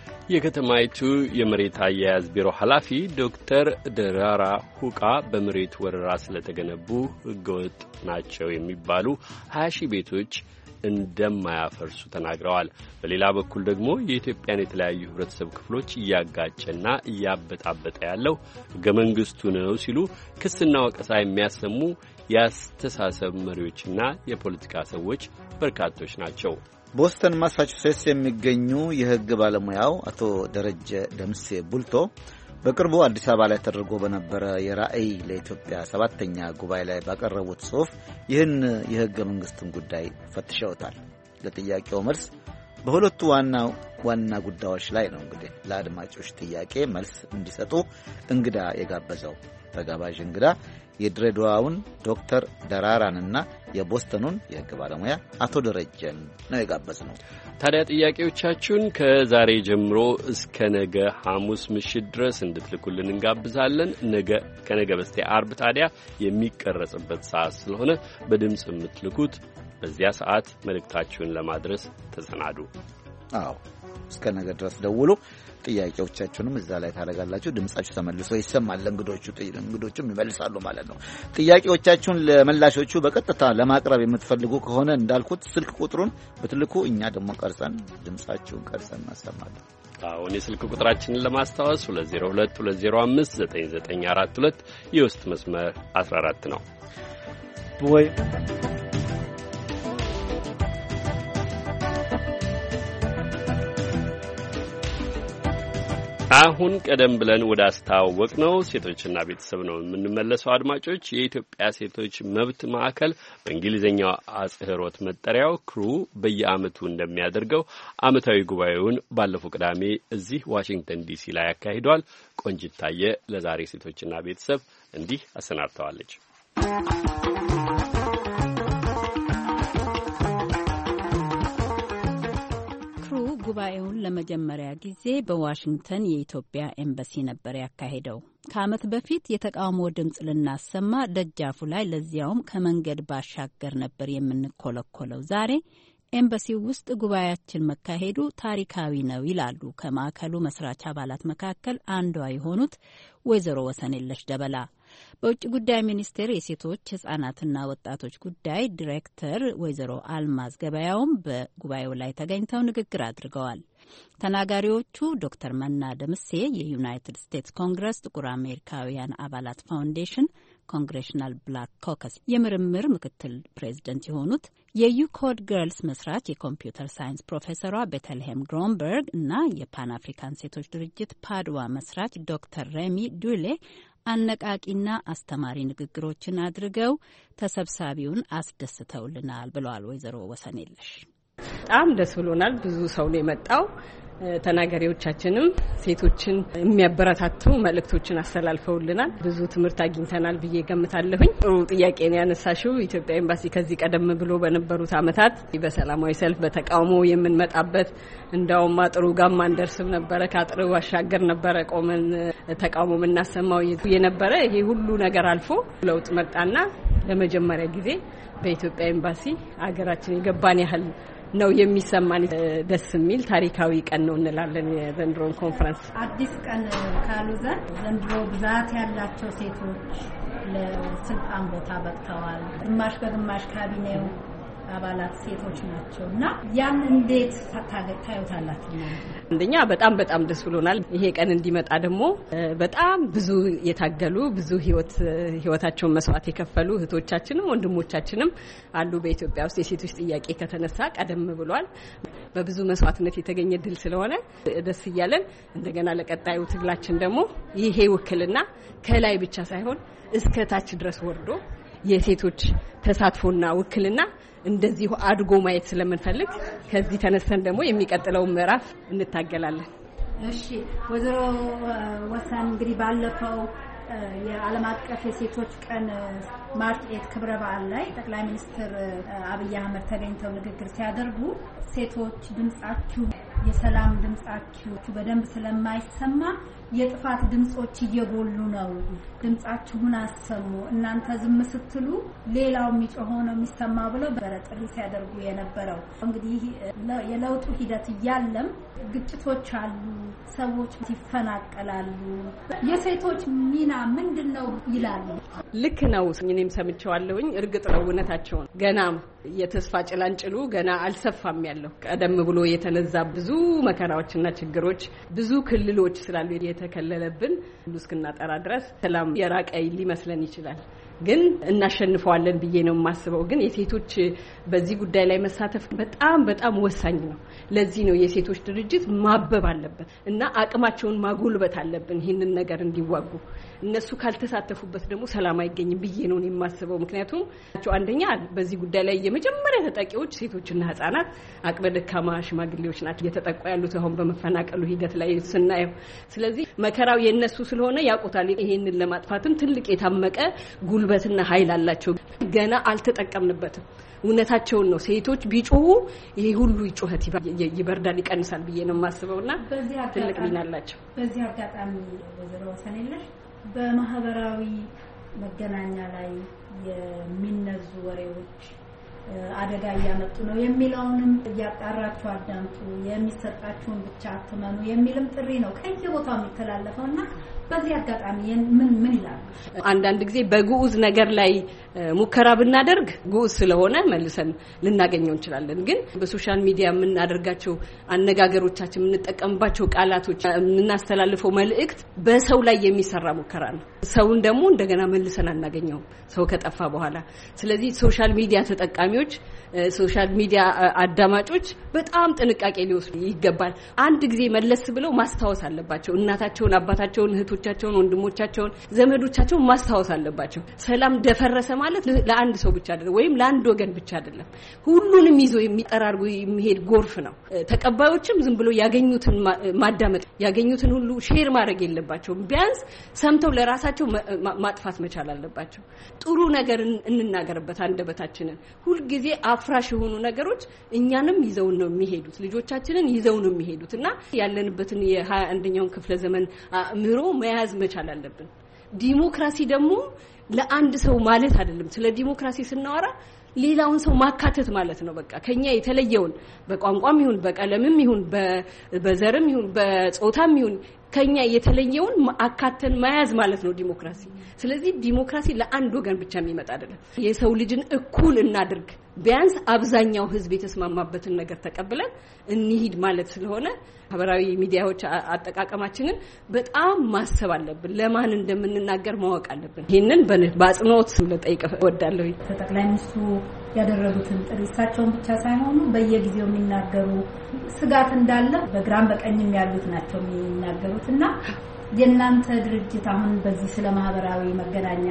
የከተማይቱ የመሬት አያያዝ ቢሮ ኃላፊ ዶክተር ደራራ ሁቃ በመሬት ወረራ ስለተገነቡ ህገወጥ ናቸው የሚባሉ ሀያ ሺህ ቤቶች እንደማያፈርሱ ተናግረዋል። በሌላ በኩል ደግሞ የኢትዮጵያን የተለያዩ ህብረተሰብ ክፍሎች እያጋጨና እያበጣበጠ ያለው ህገ መንግስቱ ነው ሲሉ ክስና ወቀሳ የሚያሰሙ የአስተሳሰብ መሪዎችና የፖለቲካ ሰዎች በርካቶች ናቸው። ቦስተን ማሳቹሴትስ የሚገኙ የህግ ባለሙያው አቶ ደረጀ ደምሴ ቡልቶ በቅርቡ አዲስ አበባ ላይ ተደርጎ በነበረ የራዕይ ለኢትዮጵያ ሰባተኛ ጉባኤ ላይ ባቀረቡት ጽሑፍ ይህን የህገ መንግስትን ጉዳይ ፈትሸውታል። ለጥያቄው መልስ በሁለቱ ዋና ዋና ጉዳዮች ላይ ነው እንግዲህ ለአድማጮች ጥያቄ መልስ እንዲሰጡ እንግዳ የጋበዘው። ተጋባዥ እንግዳ የድሬዳዋውን ዶክተር ደራራንና የቦስተኑን የህግ ባለሙያ አቶ ደረጀን ነው የጋበዝነው። ታዲያ ጥያቄዎቻችሁን ከዛሬ ጀምሮ እስከ ነገ ሐሙስ ምሽት ድረስ እንድትልኩልን እንጋብዛለን። ነገ ከነገ በስቲያ አርብ ታዲያ የሚቀረጽበት ሰዓት ስለሆነ በድምጽ የምትልኩት በዚያ ሰዓት መልእክታችሁን ለማድረስ ተሰናዱ። አዎ እስከ ነገ ድረስ ደውሉ። ጥያቄዎቻችሁንም እዛ ላይ ታደርጋላችሁ። ድምጻችሁ ተመልሶ ይሰማል። እንግዶቹ እንግዶቹም ይመልሳሉ ማለት ነው። ጥያቄዎቻችሁን ለመላሾቹ በቀጥታ ለማቅረብ የምትፈልጉ ከሆነ እንዳልኩት ስልክ ቁጥሩን ብትልኩ እኛ ደግሞ ቀርጸን ድምጻችሁን ቀርጸን እናሰማለን። አሁን የስልክ ቁጥራችንን ለማስታወስ ሁለት ዜሮ ሁለት ሁለት ዜሮ አምስት ዘጠኝ ዘጠኝ አራት ሁለት የውስጥ መስመር አስራ አራት ነው ወይ አሁን ቀደም ብለን ወደ አስተዋወቅ ነው ሴቶችና ቤተሰብ ነው የምንመለሰው። አድማጮች የኢትዮጵያ ሴቶች መብት ማዕከል በእንግሊዝኛው አጽህሮት መጠሪያው ክሩ በየዓመቱ እንደሚያደርገው ዓመታዊ ጉባኤውን ባለፈው ቅዳሜ እዚህ ዋሽንግተን ዲሲ ላይ ያካሂዷል። ቆንጂት ታየ ለዛሬ ሴቶችና ቤተሰብ እንዲህ አሰናድተዋለች። ጉባኤውን ለመጀመሪያ ጊዜ በዋሽንግተን የኢትዮጵያ ኤምባሲ ነበር ያካሄደው። ከዓመት በፊት የተቃውሞ ድምፅ ልናሰማ ደጃፉ ላይ ለዚያውም ከመንገድ ባሻገር ነበር የምንኮለኮለው። ዛሬ ኤምባሲው ውስጥ ጉባኤያችን መካሄዱ ታሪካዊ ነው ይላሉ ከማዕከሉ መስራች አባላት መካከል አንዷ የሆኑት ወይዘሮ ወሰንየለሽ ደበላ። በውጭ ጉዳይ ሚኒስቴር የሴቶች ህጻናትና ወጣቶች ጉዳይ ዲሬክተር ወይዘሮ አልማዝ ገበያውም በጉባኤው ላይ ተገኝተው ንግግር አድርገዋል። ተናጋሪዎቹ ዶክተር መና ደምሴ የዩናይትድ ስቴትስ ኮንግረስ ጥቁር አሜሪካውያን አባላት ፋውንዴሽን ኮንግሬሽናል ብላክ ኮከስ የምርምር ምክትል ፕሬዝደንት የሆኑት የዩኮድ ገርልስ መስራች የኮምፒውተር ሳይንስ ፕሮፌሰሯ ቤተልሄም ግሮንበርግ እና የፓን አፍሪካን ሴቶች ድርጅት ፓድዋ መስራች ዶክተር ሬሚ ዱሌ አነቃቂና አስተማሪ ንግግሮችን አድርገው ተሰብሳቢውን አስደስተውልናል ብለዋል ወይዘሮ ወሰንየለሽ። በጣም ደስ ብሎናል። ብዙ ሰው ነው የመጣው። ተናጋሪዎቻችንም ሴቶችን የሚያበረታቱ መልእክቶችን አስተላልፈውልናል። ብዙ ትምህርት አግኝተናል ብዬ ገምታለሁኝ። ጥሩ ጥያቄ ነው ያነሳሽው። ኢትዮጵያ ኤምባሲ ከዚህ ቀደም ብሎ በነበሩት ዓመታት በሰላማዊ ሰልፍ በተቃውሞ የምንመጣበት እንዳውም አጥሩ ጋር ማንደርስም ነበረ። ከአጥሩ ባሻገር ነበረ ቆመን ተቃውሞ የምናሰማው የነበረ። ይሄ ሁሉ ነገር አልፎ ለውጥ መጣና ለመጀመሪያ ጊዜ በኢትዮጵያ ኤምባሲ አገራችን የገባን ያህል ነው የሚሰማን። ደስ የሚል ታሪካዊ ቀን ነው እንላለን። የዘንድሮን ኮንፈረንስ አዲስ ቀን ካሉ ዘንድ ዘንድሮ ብዛት ያላቸው ሴቶች ለስልጣን ቦታ በቅተዋል። ግማሽ በግማሽ ካቢኔው አባላት ሴቶች ናቸው እና ያን እንዴት ታዩታላችሁ? አንደኛ በጣም በጣም ደስ ብሎናል። ይሄ ቀን እንዲመጣ ደግሞ በጣም ብዙ የታገሉ ብዙ ህይወት ህይወታቸውን መስዋዕት የከፈሉ እህቶቻችንም ወንድሞቻችንም አሉ በኢትዮጵያ ውስጥ። የሴቶች ጥያቄ ከተነሳ ቀደም ብሏል። በብዙ መስዋዕትነት የተገኘ ድል ስለሆነ ደስ እያለን እንደገና ለቀጣዩ ትግላችን ደግሞ ይሄ ውክልና ከላይ ብቻ ሳይሆን እስከ ታች ድረስ ወርዶ የሴቶች ተሳትፎና ውክልና እንደዚህ አድጎ ማየት ስለምንፈልግ ከዚህ ተነስተን ደግሞ የሚቀጥለው ምዕራፍ እንታገላለን። እሺ ወይዘሮ ወሰን እንግዲህ ባለፈው የዓለም አቀፍ የሴቶች ቀን ማርች ኤት ክብረ በዓል ላይ ጠቅላይ ሚኒስትር አብይ አህመድ ተገኝተው ንግግር ሲያደርጉ ሴቶች ድምጻችሁ የሰላም ድምጻችሁ በደንብ ስለማይሰማ የጥፋት ድምጾች እየጎሉ ነው፣ ድምጻችሁን አሰሙ፣ እናንተ ዝም ስትሉ ሌላው የሚጮኸው ነው የሚሰማ ብለው በጥሪ ሲያደርጉ የነበረው እንግዲህ የለውጡ ሂደት እያለም ግጭቶች አሉ፣ ሰዎች ይፈናቀላሉ። የሴቶች ሚና ምንድነው ይላሉ? ልክ ነው። እኔም ሰምቼዋለሁኝ። እርግጥ ነው እውነታቸው ነው። ገና የተስፋ ጭላንጭሉ ገና አልሰፋም ያለው ቀደም ብሎ የተነዛ ብዙ መከራዎችና ችግሮች ብዙ ክልሎች ስላሉ የተከለለብን ሁሉ እስክናጠራ ድረስ ሰላም የራቀ ሊመስለን ይችላል። ግን እናሸንፈዋለን ብዬ ነው የማስበው። ግን የሴቶች በዚህ ጉዳይ ላይ መሳተፍ በጣም በጣም ወሳኝ ነው። ለዚህ ነው የሴቶች ድርጅት ማበብ አለበት እና አቅማቸውን ማጎልበት አለብን ይህንን ነገር እንዲዋጉ። እነሱ ካልተሳተፉበት ደግሞ ሰላም አይገኝም ብዬ ነው የማስበው። ምክንያቱም አንደኛ በዚህ ጉዳይ ላይ የመጀመሪያ ተጠቂዎች ሴቶችና ህጻናት፣ አቅመ ደካማ ሽማግሌዎች ናቸው እየተጠቁ ያሉት አሁን በመፈናቀሉ ሂደት ላይ ስናየው። ስለዚህ መከራው የነሱ ስለሆነ ያውቁታል። ይሄንን ለማጥፋትም ትልቅ የታመቀ ጉልበትና ኃይል አላቸው። ገና አልተጠቀምንበትም። እውነታቸውን ነው። ሴቶች ቢጮሁ ይሄ ሁሉ ጩኸት ይበርዳል፣ ይቀንሳል ብዬ ነው የማስበውና ትልቅ ሚና አላቸው። በዚህ አጋጣሚ ወይዘሮ ወሰኔለሽ በማህበራዊ መገናኛ ላይ የሚነዙ ወሬዎች አደጋ እያመጡ ነው የሚለውንም እያጣራችሁ አዳምጡ፣ የሚሰጣችሁን ብቻ አትመኑ የሚልም ጥሪ ነው ከየቦታው የሚተላለፈውና በዚህ አጋጣሚ ምን ምን ይላል? አንዳንድ ጊዜ በግዑዝ ነገር ላይ ሙከራ ብናደርግ ግዑዝ ስለሆነ መልሰን ልናገኘው እንችላለን። ግን በሶሻል ሚዲያ የምናደርጋቸው አነጋገሮቻችን፣ የምንጠቀምባቸው ቃላቶች፣ የምናስተላልፈው መልእክት በሰው ላይ የሚሰራ ሙከራ ነው። ሰውን ደግሞ እንደገና መልሰን አናገኘውም ሰው ከጠፋ በኋላ። ስለዚህ ሶሻል ሚዲያ ተጠቃሚዎች፣ ሶሻል ሚዲያ አዳማጮች በጣም ጥንቃቄ ሊወስዱ ይገባል። አንድ ጊዜ መለስ ብለው ማስታወስ አለባቸው። እናታቸውን፣ አባታቸውን፣ እህቶቻቸውን፣ ወንድሞቻቸውን፣ ዘመዶቻቸውን ማስታወስ አለባቸው። ሰላም ደፈረሰ ማለት ለአንድ ሰው ብቻ አይደለም ወይም ለአንድ ወገን ብቻ አይደለም። ሁሉንም ይዞ የሚጠራርጉ የሚሄድ ጎርፍ ነው። ተቀባዮችም ዝም ብሎ ያገኙትን ማዳመጥ፣ ያገኙትን ሁሉ ሼር ማድረግ የለባቸውም። ቢያንስ ሰምተው ለራሳቸው ማጥፋት መቻል አለባቸው። ጥሩ ነገር እንናገርበት አንደበታችንን። ሁልጊዜ አፍራሽ የሆኑ ነገሮች እኛንም ይዘውን ነው የሚሄዱት፣ ልጆቻችንን ይዘው ነው የሚሄዱት እና ያለንበትን የሃያ አንደኛውን ክፍለ ዘመን አእምሮ መያዝ መቻል አለብን። ዲሞክራሲ ደግሞ ለአንድ ሰው ማለት አይደለም። ስለ ዲሞክራሲ ስናወራ ሌላውን ሰው ማካተት ማለት ነው። በቃ ከኛ የተለየውን በቋንቋም ይሁን በቀለምም ይሁን በዘርም ይሁን በጾታም ይሁን ከኛ የተለየውን አካተን መያዝ ማለት ነው ዲሞክራሲ። ስለዚህ ዲሞክራሲ ለአንድ ወገን ብቻ የሚመጣ አይደለም። የሰው ልጅን እኩል እናድርግ፣ ቢያንስ አብዛኛው ህዝብ የተስማማበትን ነገር ተቀብለን እንሂድ ማለት ስለሆነ ማህበራዊ ሚዲያዎች አጠቃቀማችንን በጣም ማሰብ አለብን። ለማን እንደምንናገር ማወቅ አለብን። ይሄንን በአጽንኦት ልጠይቅ እወዳለሁ። ጠቅላይ ሚኒስትሩ ያደረጉትን ጥሪ እሳቸውን ብቻ ሳይሆኑ በየጊዜው የሚናገሩ ስጋት እንዳለ በግራም በቀኝም ያሉት ናቸው የሚናገሩትና የእናንተ ድርጅት አሁን በዚህ ስለ ማህበራዊ መገናኛ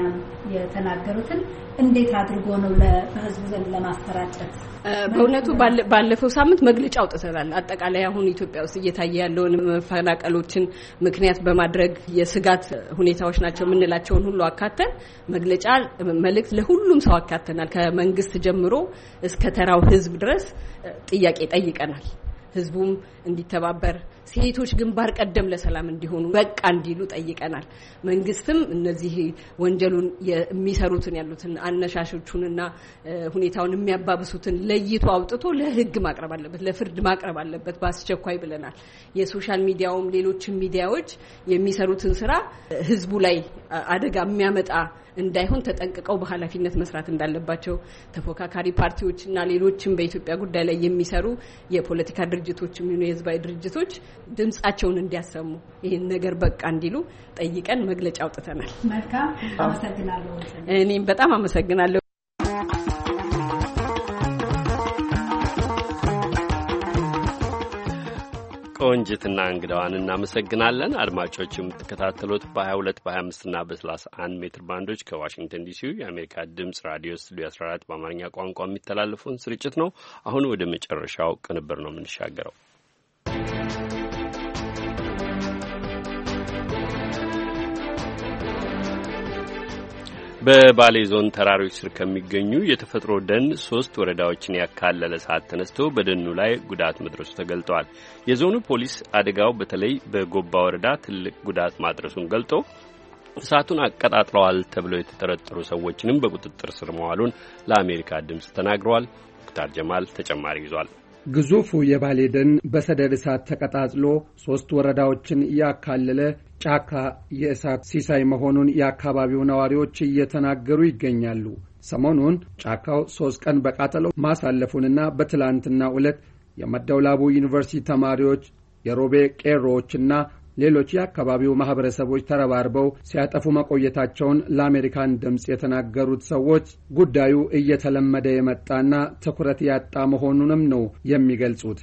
የተናገሩትን እንዴት አድርጎ ነው ለህዝቡ ዘንድ ለማሰራጨት? በእውነቱ ባለፈው ሳምንት መግለጫ አውጥተናል። አጠቃላይ አሁን ኢትዮጵያ ውስጥ እየታየ ያለውን መፈናቀሎችን ምክንያት በማድረግ የስጋት ሁኔታዎች ናቸው የምንላቸውን ሁሉ አካተን መግለጫ መልእክት ለሁሉም ሰው አካተናል። ከመንግስት ጀምሮ እስከ ተራው ህዝብ ድረስ ጥያቄ ጠይቀናል። ህዝቡም እንዲተባበር፣ ሴቶች ግንባር ቀደም ለሰላም እንዲሆኑ በቃ እንዲሉ ጠይቀናል። መንግስትም እነዚህ ወንጀሉን የሚሰሩትን ያሉትን አነሻሾቹንና ሁኔታውን የሚያባብሱትን ለይቶ አውጥቶ ለህግ ማቅረብ አለበት፣ ለፍርድ ማቅረብ አለበት በአስቸኳይ ብለናል። የሶሻል ሚዲያውም ሌሎችም ሚዲያዎች የሚሰሩትን ስራ ህዝቡ ላይ አደጋ የሚያመጣ እንዳይሆን ተጠንቅቀው በኃላፊነት መስራት እንዳለባቸው ተፎካካሪ ፓርቲዎችና ሌሎችም በኢትዮጵያ ጉዳይ ላይ የሚሰሩ የፖለቲካ ድርጅቶችም ሆነ የህዝባዊ ድርጅቶች ድምጻቸውን እንዲያሰሙ ይሄን ነገር በቃ እንዲሉ ጠይቀን መግለጫ አውጥተናል። መልካም፣ አመሰግናለሁ። እኔም በጣም አመሰግናለሁ። ቆንጅትና እንግዳዋን እናመሰግናለን። አድማጮች የምትከታተሉት በ22 በ25 እና በ31 ሜትር ባንዶች ከዋሽንግተን ዲሲ የአሜሪካ ድምጽ ራዲዮ ስቱዲዮ አስራ አራት በአማርኛ ቋንቋ የሚተላለፈውን ስርጭት ነው። አሁን ወደ መጨረሻው ቅንብር ነው የምንሻገረው። በባሌ ዞን ተራሮች ስር ከሚገኙ የተፈጥሮ ደን ሶስት ወረዳዎችን ያካለለ እሳት ተነስቶ በደኑ ላይ ጉዳት መድረሱ ተገልጧል። የዞኑ ፖሊስ አደጋው በተለይ በጎባ ወረዳ ትልቅ ጉዳት ማድረሱን ገልጦ እሳቱን አቀጣጥለዋል ተብለው የተጠረጠሩ ሰዎችንም በቁጥጥር ስር መዋሉን ለአሜሪካ ድምጽ ተናግረዋል። ሙክታር ጀማል ተጨማሪ ይዟል። ግዙፉ የባሌ ደን በሰደድ እሳት ተቀጣጥሎ ሶስት ወረዳዎችን ያካለለ ጫካ የእሳት ሲሳይ መሆኑን የአካባቢው ነዋሪዎች እየተናገሩ ይገኛሉ። ሰሞኑን ጫካው ሶስት ቀን በቃጠለው ማሳለፉንና በትላንትናው ዕለት የመደወላቡ ዩኒቨርሲቲ ተማሪዎች፣ የሮቤ ቄሮዎችና ሌሎች የአካባቢው ማህበረሰቦች ተረባርበው ሲያጠፉ መቆየታቸውን ለአሜሪካን ድምጽ የተናገሩት ሰዎች ጉዳዩ እየተለመደ የመጣና ትኩረት ያጣ መሆኑንም ነው የሚገልጹት።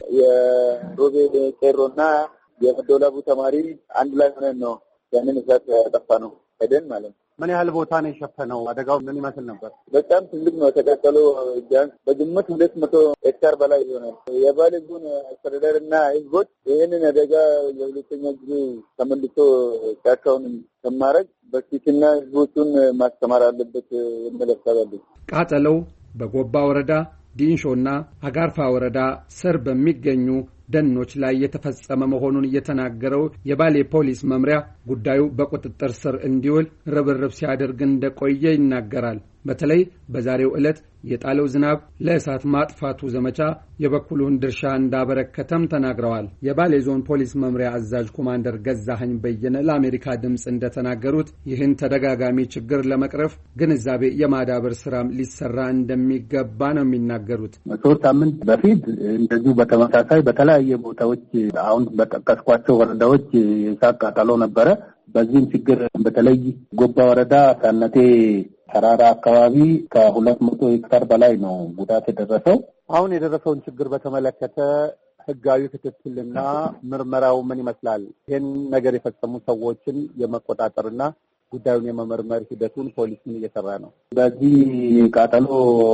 የሮቤ ቄሮና የመደወላቡ ተማሪ አንድ ላይ ሆነን ነው ያንን እሳት ያጠፋ ነው ሄደን ማለት ነው። ምን ያህል ቦታ ነው የሸፈነው? አደጋው ምን ይመስል ነበር? በጣም ትልቅ ነው። የተቃጠለው ቢያንስ በግምት ሁለት መቶ ሄክታር በላይ ይሆናል። የባሌ ዞን አስተዳደርና ህዝቦች ይህንን አደጋ ለሁለተኛ ጊዜ ተመልሶ ጫካውን ከማድረግ በፊትና ህዝቦቹን ማስተማር አለበት የሚል ሀሳብ አለኝ። ቃጠለው በጎባ ወረዳ ዲንሾና አጋርፋ ወረዳ ስር በሚገኙ ደኖች ላይ የተፈጸመ መሆኑን እየተናገረው የባሌ ፖሊስ መምሪያ ጉዳዩ በቁጥጥር ስር እንዲውል ርብርብ ሲያደርግ እንደቆየ ይናገራል። በተለይ በዛሬው ዕለት የጣለው ዝናብ ለእሳት ማጥፋቱ ዘመቻ የበኩሉን ድርሻ እንዳበረከተም ተናግረዋል። የባሌ ዞን ፖሊስ መምሪያ አዛዥ ኮማንደር ገዛኸኝ በየነ ለአሜሪካ ድምጽ እንደተናገሩት ይህን ተደጋጋሚ ችግር ለመቅረፍ ግንዛቤ የማዳበር ስራም ሊሰራ እንደሚገባ ነው የሚናገሩት። ሶስት ሳምንት በፊት እንደዚሁ በተመሳሳይ በተለያየ ቦታዎች አሁን በጠቀስኳቸው ወረዳዎች የእሳት ቃጠሎ ነበረ። በዚህም ችግር በተለይ ጎባ ወረዳ ሳነቴ ተራራ አካባቢ ከሁለት መቶ ሄክታር በላይ ነው ጉዳት የደረሰው። አሁን የደረሰውን ችግር በተመለከተ ህጋዊ ክትትልና ምርመራው ምን ይመስላል? ይህን ነገር የፈጸሙ ሰዎችን የመቆጣጠርና ጉዳዩን የመመርመር ሂደቱን ፖሊስን እየሰራ ነው። በዚህ ቃጠሎ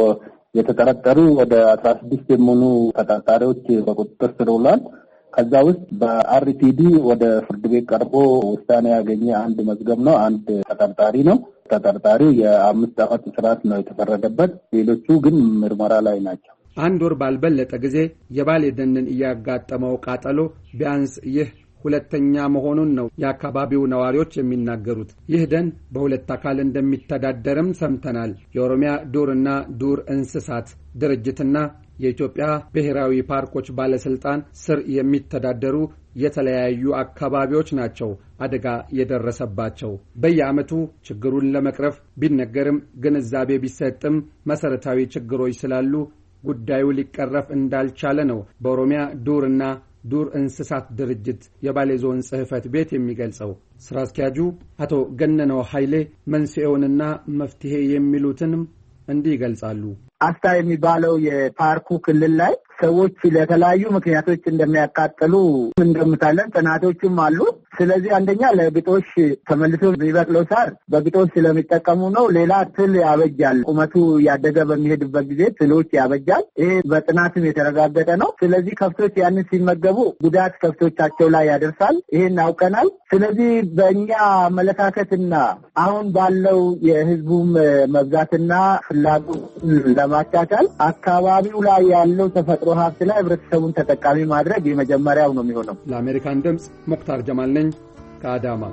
የተጠረጠሩ ወደ አስራ ስድስት የሚሆኑ ተጠርጣሪዎች በቁጥጥር ስር ውሏል። ከዛ ውስጥ በአርፒዲ ወደ ፍርድ ቤት ቀርቦ ውሳኔ ያገኘ አንድ መዝገብ ነው። አንድ ተጠርጣሪ ነው። ተጠርጣሪው የአምስት ዓመት እስራት ነው የተፈረደበት። ሌሎቹ ግን ምርመራ ላይ ናቸው። አንድ ወር ባልበለጠ ጊዜ የባሌ ደንን እያጋጠመው ቃጠሎ ቢያንስ ይህ ሁለተኛ መሆኑን ነው የአካባቢው ነዋሪዎች የሚናገሩት። ይህ ደን በሁለት አካል እንደሚተዳደርም ሰምተናል። የኦሮሚያ ዱርና ዱር እንስሳት ድርጅትና የኢትዮጵያ ብሔራዊ ፓርኮች ባለስልጣን ስር የሚተዳደሩ የተለያዩ አካባቢዎች ናቸው አደጋ የደረሰባቸው። በየዓመቱ ችግሩን ለመቅረፍ ቢነገርም ግንዛቤ ቢሰጥም መሰረታዊ ችግሮች ስላሉ ጉዳዩ ሊቀረፍ እንዳልቻለ ነው በኦሮሚያ ዱርና ዱር እንስሳት ድርጅት የባሌ ዞን ጽሕፈት ቤት የሚገልጸው። ስራ አስኪያጁ አቶ ገነነው ኃይሌ መንስኤውንና መፍትሄ የሚሉትንም እንዲህ ይገልጻሉ። አስታ የሚባለው የፓርኩ ክልል ላይ ሰዎች ለተለያዩ ምክንያቶች እንደሚያቃጥሉ እንደምታለን ጥናቶችም አሉ። ስለዚህ አንደኛ ለግጦሽ ተመልሶ የሚበቅለው ሳር በግጦሽ ስለሚጠቀሙ ነው። ሌላ ትል ያበጃል። ቁመቱ ያደገ በሚሄድበት ጊዜ ትሎች ያበጃል። ይሄ በጥናትም የተረጋገጠ ነው። ስለዚህ ከብቶች ያንን ሲመገቡ ጉዳት ከብቶቻቸው ላይ ያደርሳል። ይሄን አውቀናል። ስለዚህ በእኛ አመለካከትና አሁን ባለው የህዝቡም መብዛትና ፍላጎት ለማቻቻል አካባቢው ላይ ያለው ተፈጥሮ ሀብት ላይ ህብረተሰቡን ተጠቃሚ ማድረግ የመጀመሪያው ነው የሚሆነው። ለአሜሪካን ድምጽ ሙክታር ጀማል ነኝ ከአዳማ።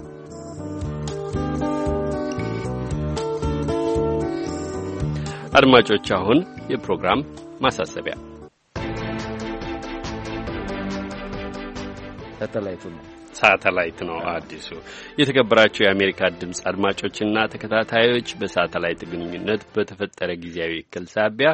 አድማጮች አሁን የፕሮግራም ማሳሰቢያ ሳተላይቱ ነው ሳተላይት ነው አዲሱ። የተከበራችሁ የአሜሪካ ድምጽ አድማጮችና ተከታታዮች በሳተላይት ግንኙነት በተፈጠረ ጊዜያዊ እክል ሳቢያ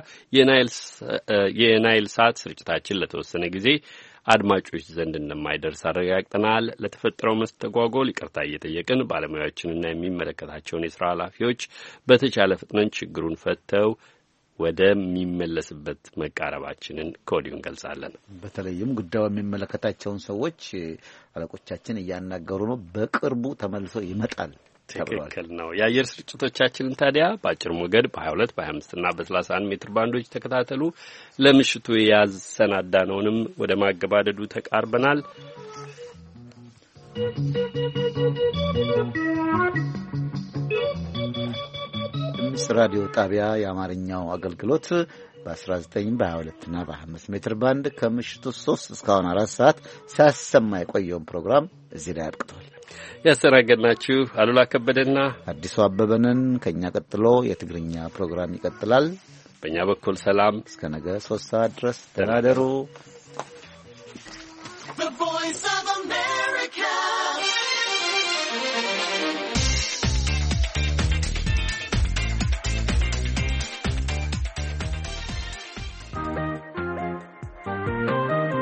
የናይል ሳት ስርጭታችን ለተወሰነ ጊዜ አድማጮች ዘንድ እንደማይደርስ አረጋግጠናል። ለተፈጠረው መስተጓጎል ይቅርታ እየጠየቅን ባለሙያዎችንና የሚመለከታቸውን የሥራ ኃላፊዎች በተቻለ ፍጥነት ችግሩን ፈተው ወደሚመለስበት መቃረባችንን ከወዲሁ እንገልጻለን። በተለይም ጉዳዩ የሚመለከታቸውን ሰዎች አለቆቻችን እያናገሩ ነው። በቅርቡ ተመልሶ ይመጣል። ትክክል ነው። የአየር ስርጭቶቻችንን ታዲያ በአጭር ሞገድ በሀያ ሁለት በሀያ አምስት እና በሰላሳ አንድ ሜትር ባንዶች ተከታተሉ። ለምሽቱ ያሰናዳነውንም ወደ ማገባደዱ ተቃርበናል። ድምፅ ራዲዮ ጣቢያ የአማርኛው አገልግሎት በ19 በ22 እና በ25 ሜትር ባንድ ከምሽቱ ሶስት እስካሁን አራት ሰዓት ሲያሰማ የቆየውን ፕሮግራም እዚህ ላይ አድቅቷል። ያስተናገድናችሁ አሉላ ከበደና አዲሱ አበበንን። ከኛ ቀጥሎ የትግርኛ ፕሮግራም ይቀጥላል። በእኛ በኩል ሰላም፣ እስከ ነገ ሶስት ሰዓት ድረስ ደህና ደሩ።